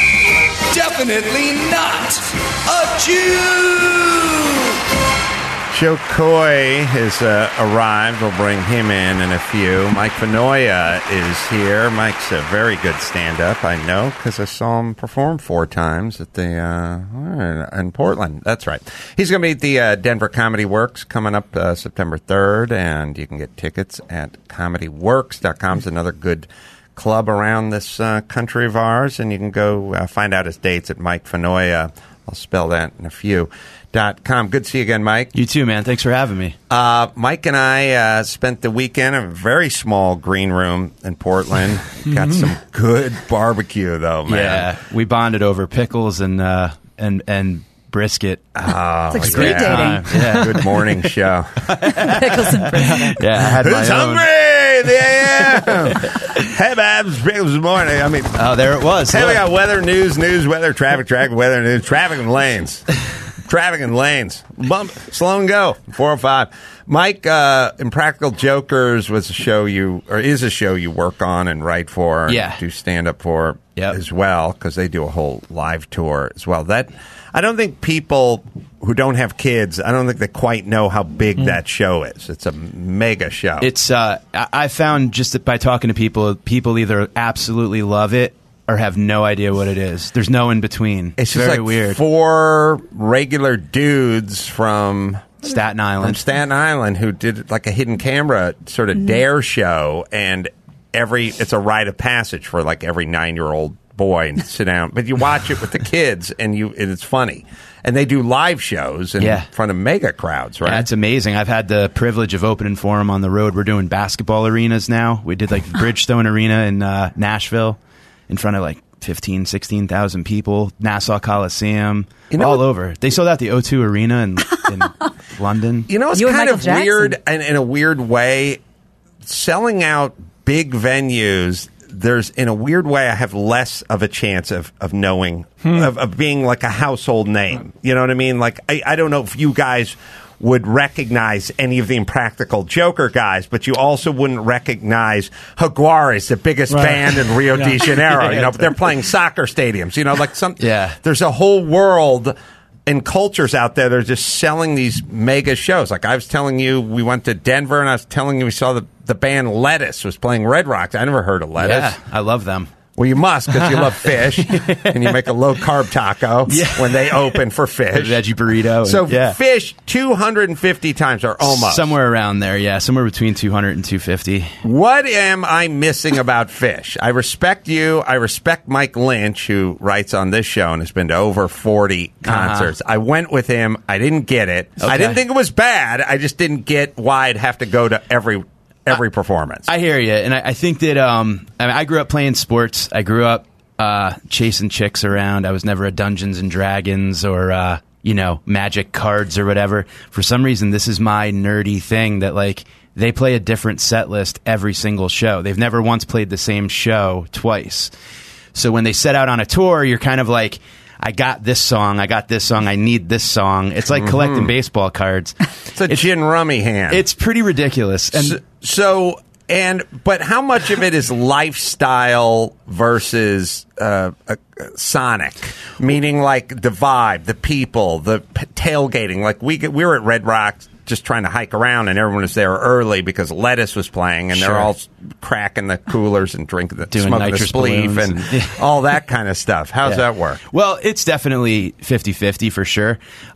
Speaker 1: Definitely not a Jew.
Speaker 2: Joe Coy has arrived. We'll bring him in a few. Mike Fanoia is here. Mike's a very good stand-up, I know, because I saw him perform 4 times at the in Portland. That's right. He's going to be at the Denver Comedy Works coming up September 3rd, and you can get tickets at comedyworks.com. It's another good club around this country of ours, and you can go find out his dates at Mike Fanoia. I'll spell that in a few. .com. Good to see you again, Mike.
Speaker 9: You too, man. Thanks for having me.
Speaker 2: Mike and I spent the weekend in a very small green room in Portland. Got some good barbecue, though, man.
Speaker 9: Yeah, we bonded over pickles and brisket.
Speaker 2: Oh,
Speaker 3: it's like speed dating.
Speaker 9: Yeah.
Speaker 2: Good morning show.
Speaker 3: Pickles and brisket.
Speaker 9: Yeah, I had
Speaker 2: Who's
Speaker 9: my own.
Speaker 2: hungry? Yeah. Hey, Babs, pickles this morning. I mean,
Speaker 9: Oh, there it was.
Speaker 2: hey, we
Speaker 9: Look.
Speaker 2: got weather, news, weather, traffic, weather, news, traffic and lanes. Traffic and lanes. Bump, slow and go. 405. Mike, Impractical Jokers is a show you work on and write for and
Speaker 9: Yeah.
Speaker 2: do stand up for as well, because they do a whole live tour as well. That I don't think people who don't have kids, I don't think they quite know how big that show is. It's a mega show.
Speaker 9: It's I found just that by talking to people either absolutely love it or have no idea what it is. There's no in between.
Speaker 2: It's just
Speaker 9: very
Speaker 2: like
Speaker 9: weird.
Speaker 2: 4 regular dudes from
Speaker 9: Staten Island.
Speaker 2: Who did like a hidden camera sort of dare show, and it's a rite of passage for like every 9-year-old boy to sit down. But you watch it with the kids, and it's funny. And they do live shows in front of mega crowds, right?
Speaker 9: That's amazing. I've had the privilege of opening for them on the road. We're doing basketball arenas now. We did like Bridgestone Arena in Nashville in front of like 15, 16,000 people. Nassau Coliseum, all over. They sold out the O2 Arena in London.
Speaker 2: You know, it's kind of weird, and in a weird way, selling out big venues. In a weird way, I have less of a chance of knowing, of being like a household name. You know what I mean? Like, I don't know if you guys would recognize any of the Impractical Joker guys, but you also wouldn't recognize Jaguares, the biggest band in Rio de Janeiro. You know, they're playing soccer stadiums. You know, like there's a whole world and cultures out there that are just selling these mega shows. Like I was telling you, we went to Denver, and I was telling you we saw the band Lettuce was playing Red Rocks. I never heard of Lettuce.
Speaker 9: Yeah, I love them.
Speaker 2: Well, you must, because you love fish, and you make a low-carb taco when they open for fish.
Speaker 9: A veggie burrito.
Speaker 2: So fish 250 times, or almost.
Speaker 9: Somewhere around there, yeah. Somewhere between 200 and 250.
Speaker 2: What am I missing about fish? I respect you. I respect Mike Lynch, who writes on this show and has been to over 40 concerts. I went with him. I didn't get it.
Speaker 9: Okay.
Speaker 2: I didn't think it was bad. I just didn't get why I'd have to go to every performance.
Speaker 9: I hear you, and I think that I grew up playing sports. I grew up chasing chicks around. I was never a Dungeons and Dragons or Magic cards or whatever. For some reason, this is my nerdy thing that like they play a different set list every single show. They've never once played the same show twice. So when they set out on a tour, you're kind of like, I got this song, I need this song. It's like collecting baseball cards.
Speaker 2: It's a gin rummy hand.
Speaker 9: It's pretty ridiculous. And
Speaker 2: but how much of it is lifestyle versus sonic? Meaning like the vibe, the people, the tailgating. Like we were at Red Rocks just trying to hike around, and everyone was there early because Lettuce was playing, and they're all cracking the coolers and smoking the spleef and all that kind of stuff. How's that work?
Speaker 9: Well, it's definitely 50-50 for sure.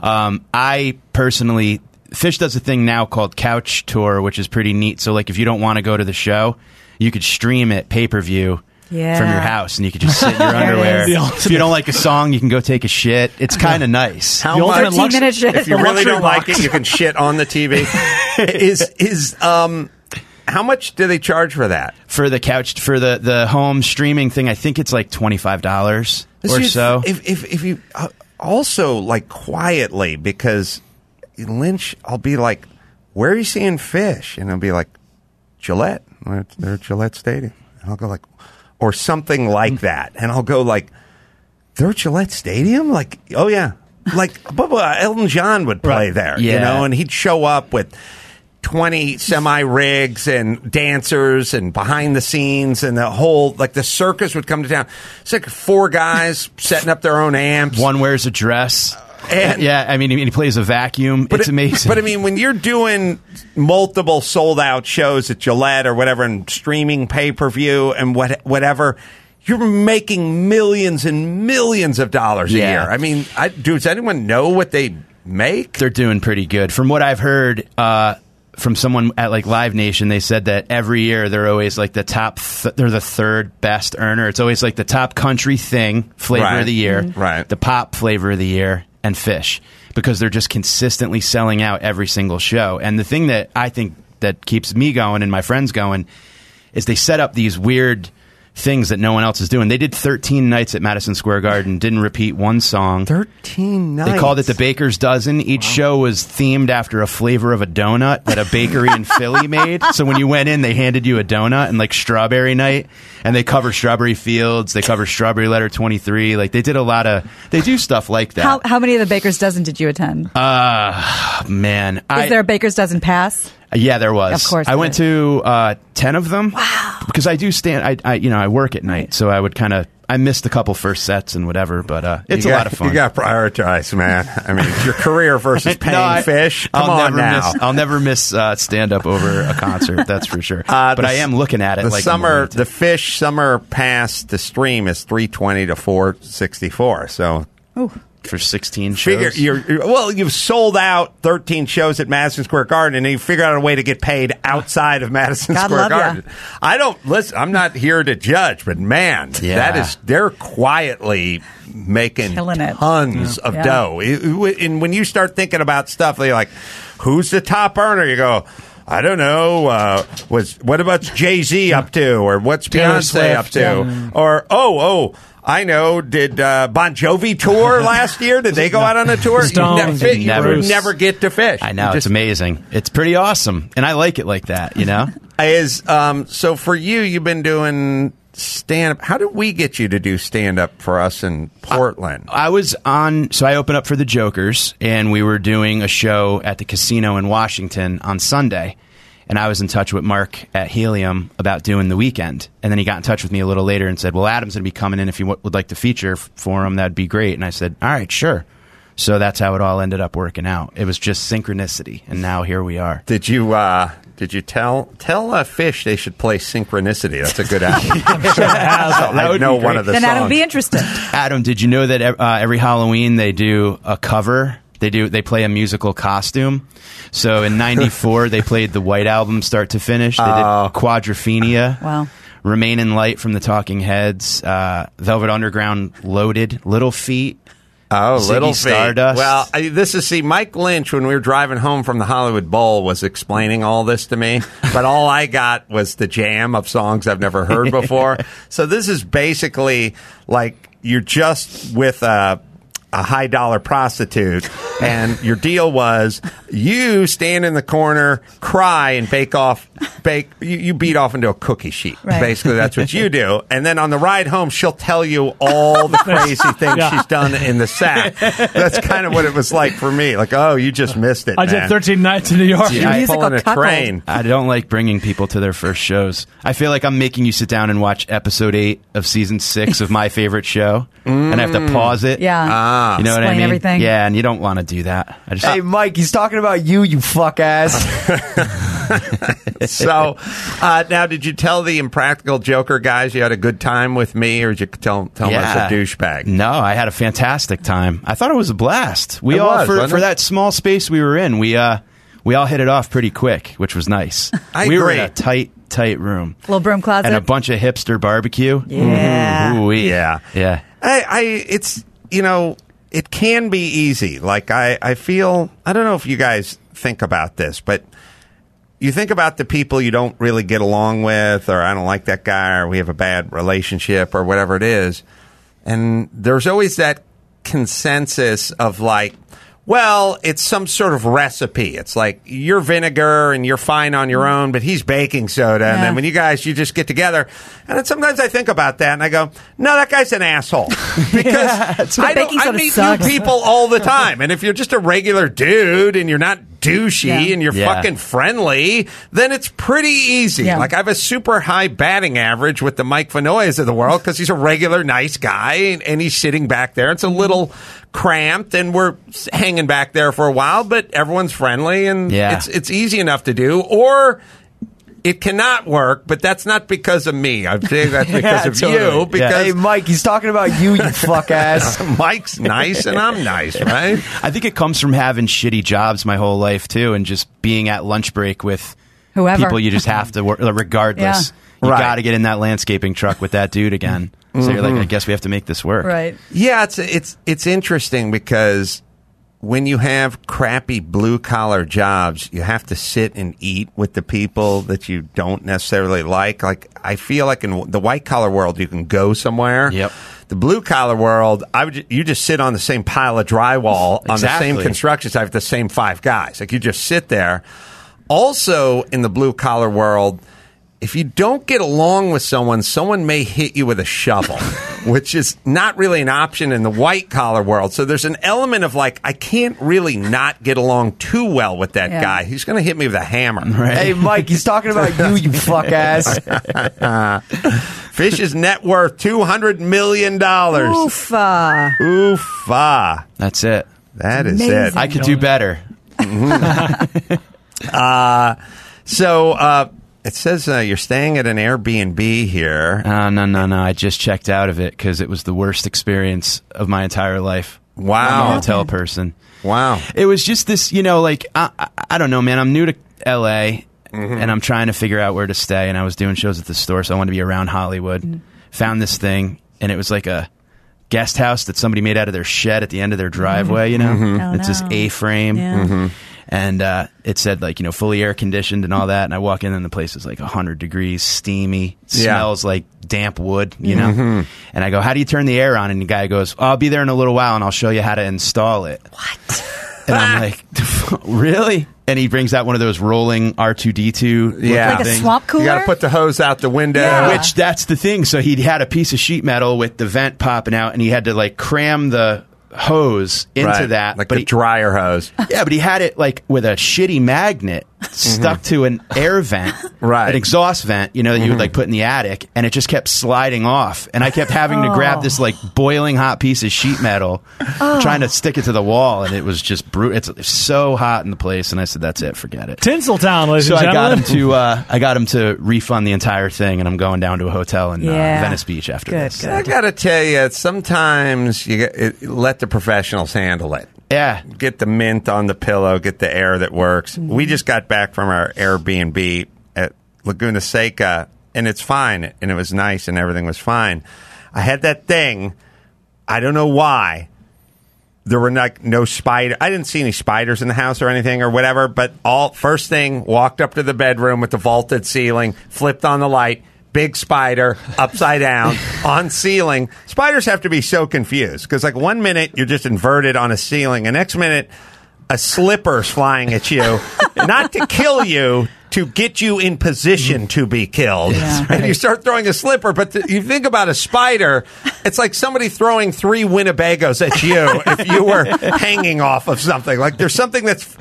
Speaker 9: I personally, Fish does a thing now called Couch Tour, which is pretty neat. So like if you don't want to go to the show, you could stream it pay-per-view from your house, and you could just sit in your underwear. If you don't like a song, you can go take a shit. It's kind of nice.
Speaker 2: How much? If you really don't like it, you can shit on the TV. How much do they charge for that?
Speaker 9: For the couch, for the home streaming thing, I think it's like $25 or so.
Speaker 2: If you also like quietly, because Lynch, I'll be like, "Where are you seeing Fish?" And I'll be like, "Gillette. They're at Gillette Stadium." And I'll go like, or something like that, and I'll go like, "They're at Gillette Stadium?" Like, oh yeah, like Elton John would play there, you know, and he'd show up with 20 semi-rigs and dancers and behind the scenes, and the whole, like, the circus would come to town. It's like 4 guys setting up their own amps.
Speaker 9: One wears a dress.
Speaker 2: And
Speaker 9: Yeah, I mean, he plays a vacuum. It's amazing.
Speaker 2: But I mean, when you're doing multiple sold out shows at Gillette or whatever, and streaming pay-per-view and whatever, you're making millions and millions of dollars a year. I mean, does anyone know what they make?
Speaker 9: They're doing pretty good. From what I've heard from someone at like Live Nation, they said that every year they're always like the top. They're the third best earner. It's always like the top country thing flavor of the year,
Speaker 2: right?
Speaker 9: The pop flavor of the year, and Fish, because they're just consistently selling out every single show. And the thing that I think that keeps me going and my friends going is they set up these weird things that no one else is doing. They did 13 nights at Madison Square Garden, didn't repeat one song.
Speaker 2: 13 nights.
Speaker 9: They called it the Baker's Dozen. Each show was themed after a flavor of a donut that a bakery in Philly made. So when you went in, they handed you a donut and like Strawberry Night, and they cover Strawberry Fields, they cover Strawberry Letter 23. Like they did they do stuff like that.
Speaker 3: How many of the Baker's Dozen did you attend?
Speaker 9: Man.
Speaker 3: Is there a Baker's Dozen pass?
Speaker 9: Yeah, there was.
Speaker 3: Of course.
Speaker 9: I went to 10 of them.
Speaker 3: Wow.
Speaker 9: Because I do I work at night, so I would I missed a couple first sets and whatever, but it's a lot of fun.
Speaker 2: You got to prioritize, man. I mean, it's your career versus paying Fish. Come on now.
Speaker 9: I'll never miss stand-up over a concert, that's for sure. But I am looking at it.
Speaker 2: The Fish summer pass to stream is $320 to $464. So.
Speaker 3: Ooh.
Speaker 9: For 16 shows?
Speaker 2: You've sold out 13 shows at Madison Square Garden, and you figure out a way to get paid outside of Madison Square Garden. I'm not here to judge, but man, they're quietly making tons of dough. And when you start thinking about stuff, they're like, who's the top earner? You go, I don't know. What about Jay-Z up to? Or what's Beyonce up to? Or, I know. Did Bon Jovi tour last year? Did they go out on a tour? You never get to Fish.
Speaker 9: I know. It's amazing. It's pretty awesome. And I like it like that, you know?
Speaker 2: So for you, you've been doing stand-up. How did we get you to do stand-up for us in Portland?
Speaker 9: I opened up for the Jokers, and we were doing a show at the casino in Washington on Sunday. And I was in touch with Mark at Helium about doing the weekend. And then he got in touch with me a little later and said, well, Adam's going to be coming in. If you would like to feature for him, that'd be great. And I said, all right, sure. So that's how it all ended up working out. It was just synchronicity. And now here we are.
Speaker 2: Did you tell Fish they should play Synchronicity? That's a good album. I know one of the songs.
Speaker 3: Then Adam would be interested.
Speaker 9: Adam, did you know that every Halloween they do a cover? They play a musical costume. So in '94 they played the White Album start to finish. They did Quadrophenia.
Speaker 3: Wow.
Speaker 9: Remain in Light from the Talking Heads. Velvet Underground, Loaded. Little Feat.
Speaker 2: Oh,
Speaker 9: Ziggy
Speaker 2: Little
Speaker 9: Stardust.
Speaker 2: Feat. Well, Mike Lynch, when we were driving home from the Hollywood Bowl, was explaining all this to me, but all I got was the jam of songs I've never heard before. So this is basically like you're just with a high-dollar prostitute, and your deal was you stand in the corner, cry, and you beat off into a cookie sheet.
Speaker 3: Right.
Speaker 2: Basically, that's what you do. And then on the ride home, she'll tell you all the crazy things she's done in the sack. That's kind of what it was like for me. Like, oh, you just missed it,
Speaker 5: I did 13 nights in New York.
Speaker 2: You're pulling a train.
Speaker 9: I don't like bringing people to their first shows. I feel like I'm making you sit down and watch episode 8 of season 6 of my favorite show, and I have to pause it.
Speaker 3: Yeah.
Speaker 9: You know what I
Speaker 3: Explain
Speaker 9: mean?
Speaker 3: everything.
Speaker 9: Yeah, and you don't want to do that.
Speaker 6: Hey, Mike, he's talking about you fuck ass.
Speaker 2: So, now, did you tell the Impractical Joker guys you had a good time with me, or did you tell them I was a douchebag?
Speaker 9: No, I had a fantastic time. I thought it was a blast. For that small space we were in, we all hit it off pretty quick, which was nice. We were in a tight room.
Speaker 3: Little broom closet.
Speaker 9: And a bunch of hipster barbecue.
Speaker 3: Yeah.
Speaker 9: Ooh,
Speaker 2: yeah. It's, it can be easy. Like, I feel, I don't know if you guys think about this, but you think about the people you don't really get along with, or I don't like that guy, or we have a bad relationship, or whatever it is. And there's always that consensus of like, well, it's some sort of recipe. It's like you're vinegar and you're fine on your own, but he's baking soda. Yeah. And then when you just get together. And then sometimes I think about that and I go, no, that guy's an asshole. Because I meet new people all the time. And if you're just a regular dude and you're not douchey and you're fucking friendly, then it's pretty easy.
Speaker 3: Yeah.
Speaker 2: Like I have a super high batting average with the Mike Fenoyas of the world because he's a regular nice guy and he's sitting back there. It's a little cramped and we're hanging back there for a while, but everyone's friendly and it's easy enough to do. Or it cannot work, but that's not because of me. I'm saying that's because of you. Because
Speaker 6: Hey, Mike, he's talking about you fuck ass.
Speaker 2: Mike's nice and I'm nice, right?
Speaker 9: I think it comes from having shitty jobs my whole life, too, and just being at lunch break with
Speaker 3: whoever
Speaker 9: people you just have to work, regardless. You got to get in that landscaping truck with that dude again. So you're like, I guess we have to make this work.
Speaker 3: Right.
Speaker 2: Yeah, it's interesting because when you have crappy blue-collar jobs, you have to sit and eat with the people that you don't necessarily like. Like, I feel like in the white-collar world, you can go somewhere.
Speaker 9: Yep.
Speaker 2: The blue-collar world, you just sit on the same pile of drywall on the same construction site with the same 5 guys. Like, you just sit there. Also, in the blue-collar world, if you don't get along with someone may hit you with a shovel, which is not really an option in the white-collar world. So there's an element of, like, I can't really not get along too well with that guy. He's going to hit me with a hammer.
Speaker 9: Right.
Speaker 6: Hey, Mike, he's talking about you fuck ass.
Speaker 2: Fish's net worth, $200 million.
Speaker 3: Oofa.
Speaker 2: Oofa.
Speaker 9: That's it.
Speaker 2: That is
Speaker 3: Amazing.
Speaker 2: it.
Speaker 9: I could do better.
Speaker 2: So it says you're staying at an Airbnb here.
Speaker 9: No. I just checked out of it because it was the worst experience of my entire life.
Speaker 2: Wow.
Speaker 9: I'm a hotel person.
Speaker 2: Wow.
Speaker 9: It was just this, like, I don't know, man. I'm new to L.A., and I'm trying to figure out where to stay, and I was doing shows at the store, so I wanted to be around Hollywood. Found this thing, and it was like a guest house that somebody made out of their shed at the end of their driveway, It's this A-frame.
Speaker 3: Yeah.
Speaker 9: And it said, like, fully air-conditioned and all that, and I walk in, and the place is like 100 degrees, steamy, smells like damp wood, And I go, how do you turn the air on? And the guy goes, I'll be there in a little while, and I'll show you how to install it.
Speaker 3: What?
Speaker 9: And I'm like, really? And he brings out one of those rolling R2-D2
Speaker 2: Yeah.
Speaker 3: Like a
Speaker 9: things.
Speaker 3: swamp cooler?
Speaker 2: You got to put the hose out the window.
Speaker 3: Yeah.
Speaker 9: Which, that's the thing. So he had a piece of sheet metal with the vent popping out, and he had to, like, cram the hose into that.
Speaker 2: Like
Speaker 9: but
Speaker 2: the dryer hose.
Speaker 9: Yeah, but he had it, like, with a shitty magnet stuck to an air vent, an exhaust vent, that you would, like, put in the attic, and it just kept sliding off. And I kept having to grab this, like, boiling hot piece of sheet metal, trying to stick it to the wall, and it was just brutal. It's so hot in the place, and I said, that's it, forget it.
Speaker 5: Tinseltown, ladies
Speaker 9: So
Speaker 5: and
Speaker 9: I
Speaker 5: gentlemen.
Speaker 9: got him to refund the entire thing, and I'm going down to a hotel in Venice Beach after this.
Speaker 2: I got to tell you, sometimes you let the professionals handle it.
Speaker 9: Yeah.
Speaker 2: Get the mint on the pillow, get the air that works. We just got back from our Airbnb at Laguna Seca, and it's fine, and it was nice, and everything was fine. I had that thing. I don't know why. There were no spider. I didn't see any spiders in the house or anything or whatever, but first thing, walked up to the bedroom with the vaulted ceiling, flipped on the light, big spider, upside down, on ceiling. Spiders have to be so confused because, like, 1 minute you're just inverted on a ceiling, and next minute a slipper's flying at you, not to kill you, to get you in position to be killed.
Speaker 3: Yeah.
Speaker 2: And you start throwing a slipper, but you think about a spider, it's like somebody throwing 3 Winnebagos at you if you were hanging off of something. Like, there's something that's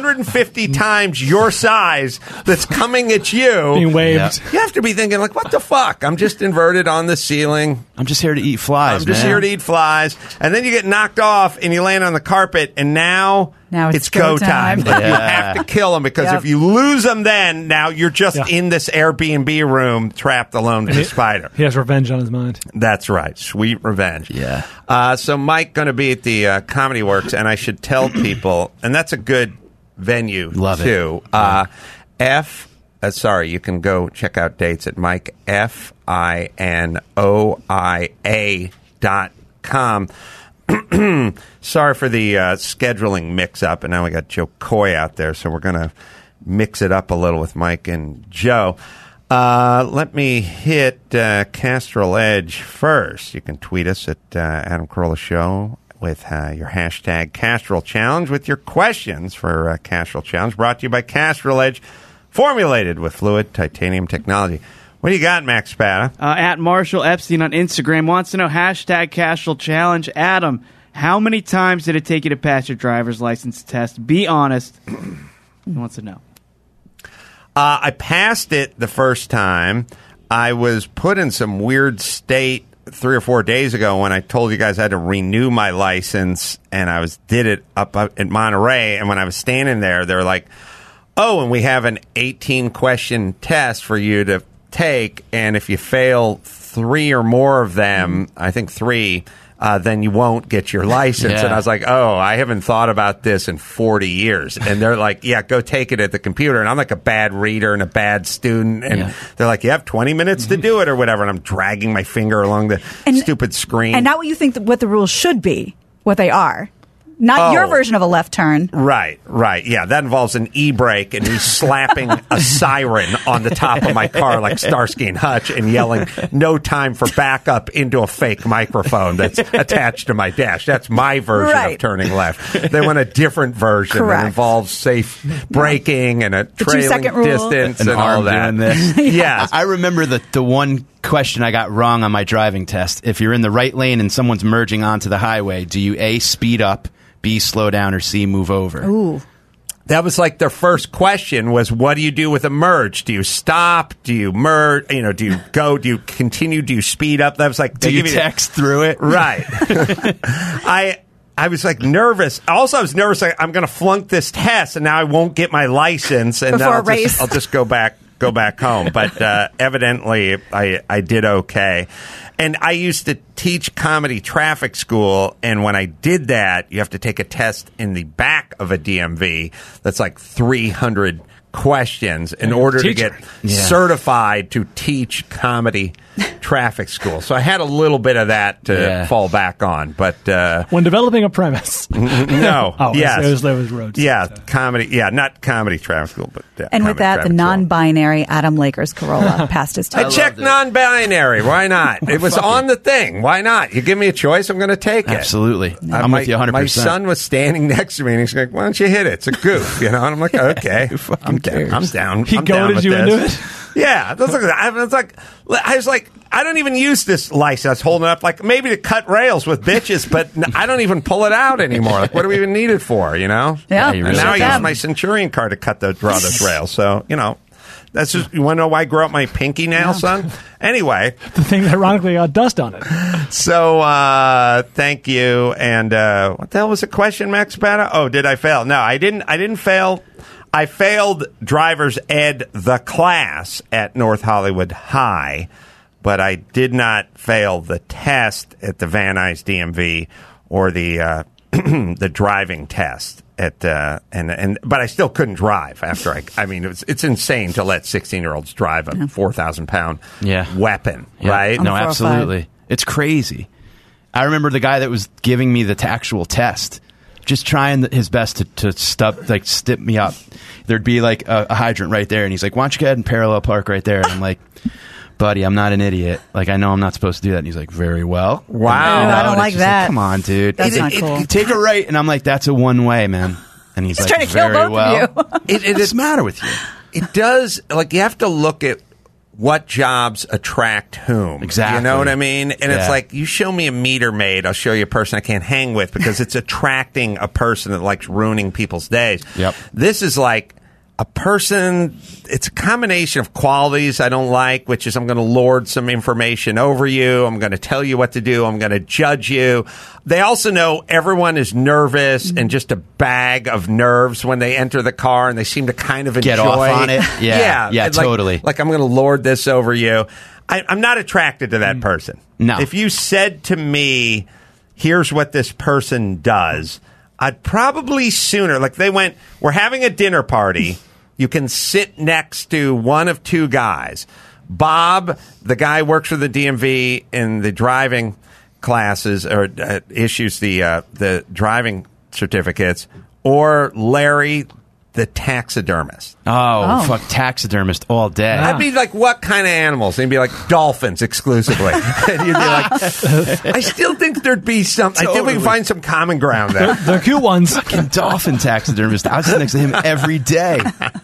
Speaker 2: 150 times your size that's coming at you.
Speaker 5: Being waved.
Speaker 2: You have to be thinking, like, what the fuck? I'm just inverted on the ceiling.
Speaker 9: I'm just here to eat flies,
Speaker 2: I'm just
Speaker 9: man.
Speaker 2: here to eat flies. And then you get knocked off and you land on the carpet, and now it's go time.
Speaker 3: time.
Speaker 2: You have to kill them because if you lose them then, now you're just in this Airbnb room trapped alone with a spider.
Speaker 5: He has revenge on his mind.
Speaker 2: That's right. Sweet revenge.
Speaker 9: Yeah.
Speaker 2: So Mike going to be at the Comedy Works, and I should tell people, and that's a good venue
Speaker 9: Love
Speaker 2: too. Sorry, you can go check out dates at MikeFinoia.com. Sorry for the scheduling mix-up, and now we got Joe Coy out there, so we're going to mix it up a little with Mike and Joe. Let me hit Castrol Edge first. You can tweet us at Adam Carolla Show with your hashtag Castrol Challenge with your questions for Castrol Challenge, brought to you by Castrol Edge, formulated with fluid titanium technology. What do you got, Max Spada?
Speaker 10: At Marshall Epstein on Instagram wants to know hashtag Castrol Challenge. Adam, How many times did it take you to pass your driver's license test? Be honest. He wants to know.
Speaker 2: I passed it the first time. I was put in some weird state 3 or 4 days ago when I told you guys I had to renew my license, and I did it up in Monterey. And when I was standing there, they were like, "Oh, and we have an 18-question test for you to take, and if you fail 3 or more of them, I think 3." Then you won't get your license.
Speaker 9: Yeah.
Speaker 2: And I was like, oh, I haven't thought about this in 40 years. And they're like, yeah, go take it at the computer. And I'm like a bad reader and a bad student. And they're like, you have 20 minutes to do it or whatever. And I'm dragging my finger along the stupid screen.
Speaker 3: And not what you think what the rules should be, what they are. Not your version of a left turn.
Speaker 2: Right. Yeah, that involves an e-brake and me slapping a siren on the top of my car like Starsky and Hutch and yelling, "No time for backup," into a fake microphone that's attached to my dash. That's my version of turning left. They want a different version that involves safe braking and a trailing distance and all that.
Speaker 9: Yeah. I remember the one question I got wrong on my driving test. If you're in the right lane and someone's merging onto the highway, do you A, speed up, B, slow down, or C, move over?
Speaker 3: Ooh.
Speaker 2: That was like their first question was, what do you do with a merge? Do you stop? Do you merge? Do you go? Do you continue? Do you speed up? That was like,
Speaker 9: do you text through it?
Speaker 2: Right. I was like nervous. Also, I was nervous. Like, I'm going to flunk this test and now I won't get my license. And then I'll just go back home. But evidently I did okay. And I used to teach comedy traffic school, and when I did that, you have to take a test in the back of a DMV that's like 300 questions in order to get certified to teach comedy traffic school. So I had a little bit of that to fall back on. But
Speaker 5: when developing a premise.
Speaker 2: No.
Speaker 5: It was roads.
Speaker 2: Yeah, comedy. Yeah, not comedy traffic school, but
Speaker 3: and with that, the non-binary Adam Lakers Corolla passed his test.
Speaker 2: I checked non-binary. Why not? It was on the thing. Why not? You give me a choice, I'm going to take it.
Speaker 9: Absolutely. I'm with you 100%.
Speaker 2: My son was standing next to me, and he's like, "Why don't you hit it? It's a goof," And I'm like, "Okay, I'm down."
Speaker 5: He goaded you into it.
Speaker 2: Yeah, I was like, I don't even use this license holding it up, like maybe to cut rails with bitches, but I don't even pull it out anymore. Like, what do we even need it for?
Speaker 3: Yeah.
Speaker 2: And now I use my Centurion car to draw this rail. So that's just, you want to know why I grew up my pinky nail, son? Anyway,
Speaker 5: the thing that ironically got dust on it.
Speaker 2: So thank you. And what the hell was the question, Max Bada? Oh, did I fail? No, I didn't fail. I failed driver's ed the class at North Hollywood High, but I did not fail the test at the Van Nuys DMV or the the driving test at but I still couldn't drive after it's insane to let 16-year-olds drive a 4,000-pound weapon, right?
Speaker 9: No, absolutely. It's crazy. I remember the guy that was giving me the actual test, just trying his best to stip me up. There'd be like a hydrant right there, and he's like, "Why don't you go ahead and parallel park right there?" And I'm like, "Buddy, I'm not an idiot. Like, I know I'm not supposed to do that." And he's like, "Very well."
Speaker 2: Wow.
Speaker 3: I don't like that.
Speaker 9: Come on, dude.
Speaker 3: That's not cool.
Speaker 9: Take a right. And I'm like, "That's a one-way, man." And he's like,
Speaker 3: trying to kill
Speaker 9: "Very
Speaker 3: both
Speaker 9: well."
Speaker 3: of you.
Speaker 9: What's the matter with you?
Speaker 2: It does, you have to look at what jobs attract whom.
Speaker 9: Exactly.
Speaker 2: You know what I mean? And it's like, you show me a meter maid, I'll show you a person I can't hang with because it's attracting a person that likes ruining people's days.
Speaker 9: Yep.
Speaker 2: This is like a person, it's a combination of qualities I don't like, which is I'm going to lord some information over you. I'm going to tell you what to do. I'm going to judge you. They also know everyone is nervous and just a bag of nerves when they enter the car, and they seem to kind of enjoy.
Speaker 9: Get off on it. Yeah, totally.
Speaker 2: Like, I'm going to lord this over you. I'm not attracted to that person.
Speaker 9: No.
Speaker 2: If you said to me, here's what this person does, I'd probably sooner, we're having a dinner party. You can sit next to one of two guys. Bob, the guy who works for the DMV in the driving classes, or issues the driving certificates, or Larry, the taxidermist.
Speaker 9: Oh, fuck, taxidermist all day.
Speaker 2: I'd be like, what kind of animals? And he'd be like, dolphins exclusively. And you'd be like, I still think there'd be some. I think we can find some common ground there.
Speaker 5: They're cute ones.
Speaker 9: Fucking dolphin taxidermist. I was just next to him every day.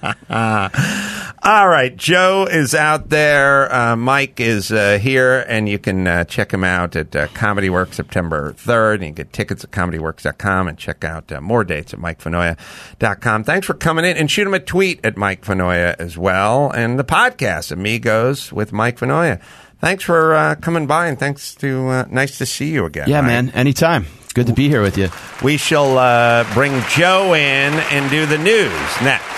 Speaker 2: All right, Joe is out there. Mike is here, and you can check him out at Comedy Works September 3rd. And you can get tickets at comedyworks.com and check out more dates at MikeFanoia.com. Thanks for coming in, and shoot him a tweet at Mike Fanoia as well, and the podcast Amigos with Mike Fanoia. Thanks for coming by, and thanks to nice to see you again.
Speaker 9: Yeah,
Speaker 2: Mike.
Speaker 9: man. Anytime. Good to be here with you.
Speaker 2: We shall bring Joe in and do the news next.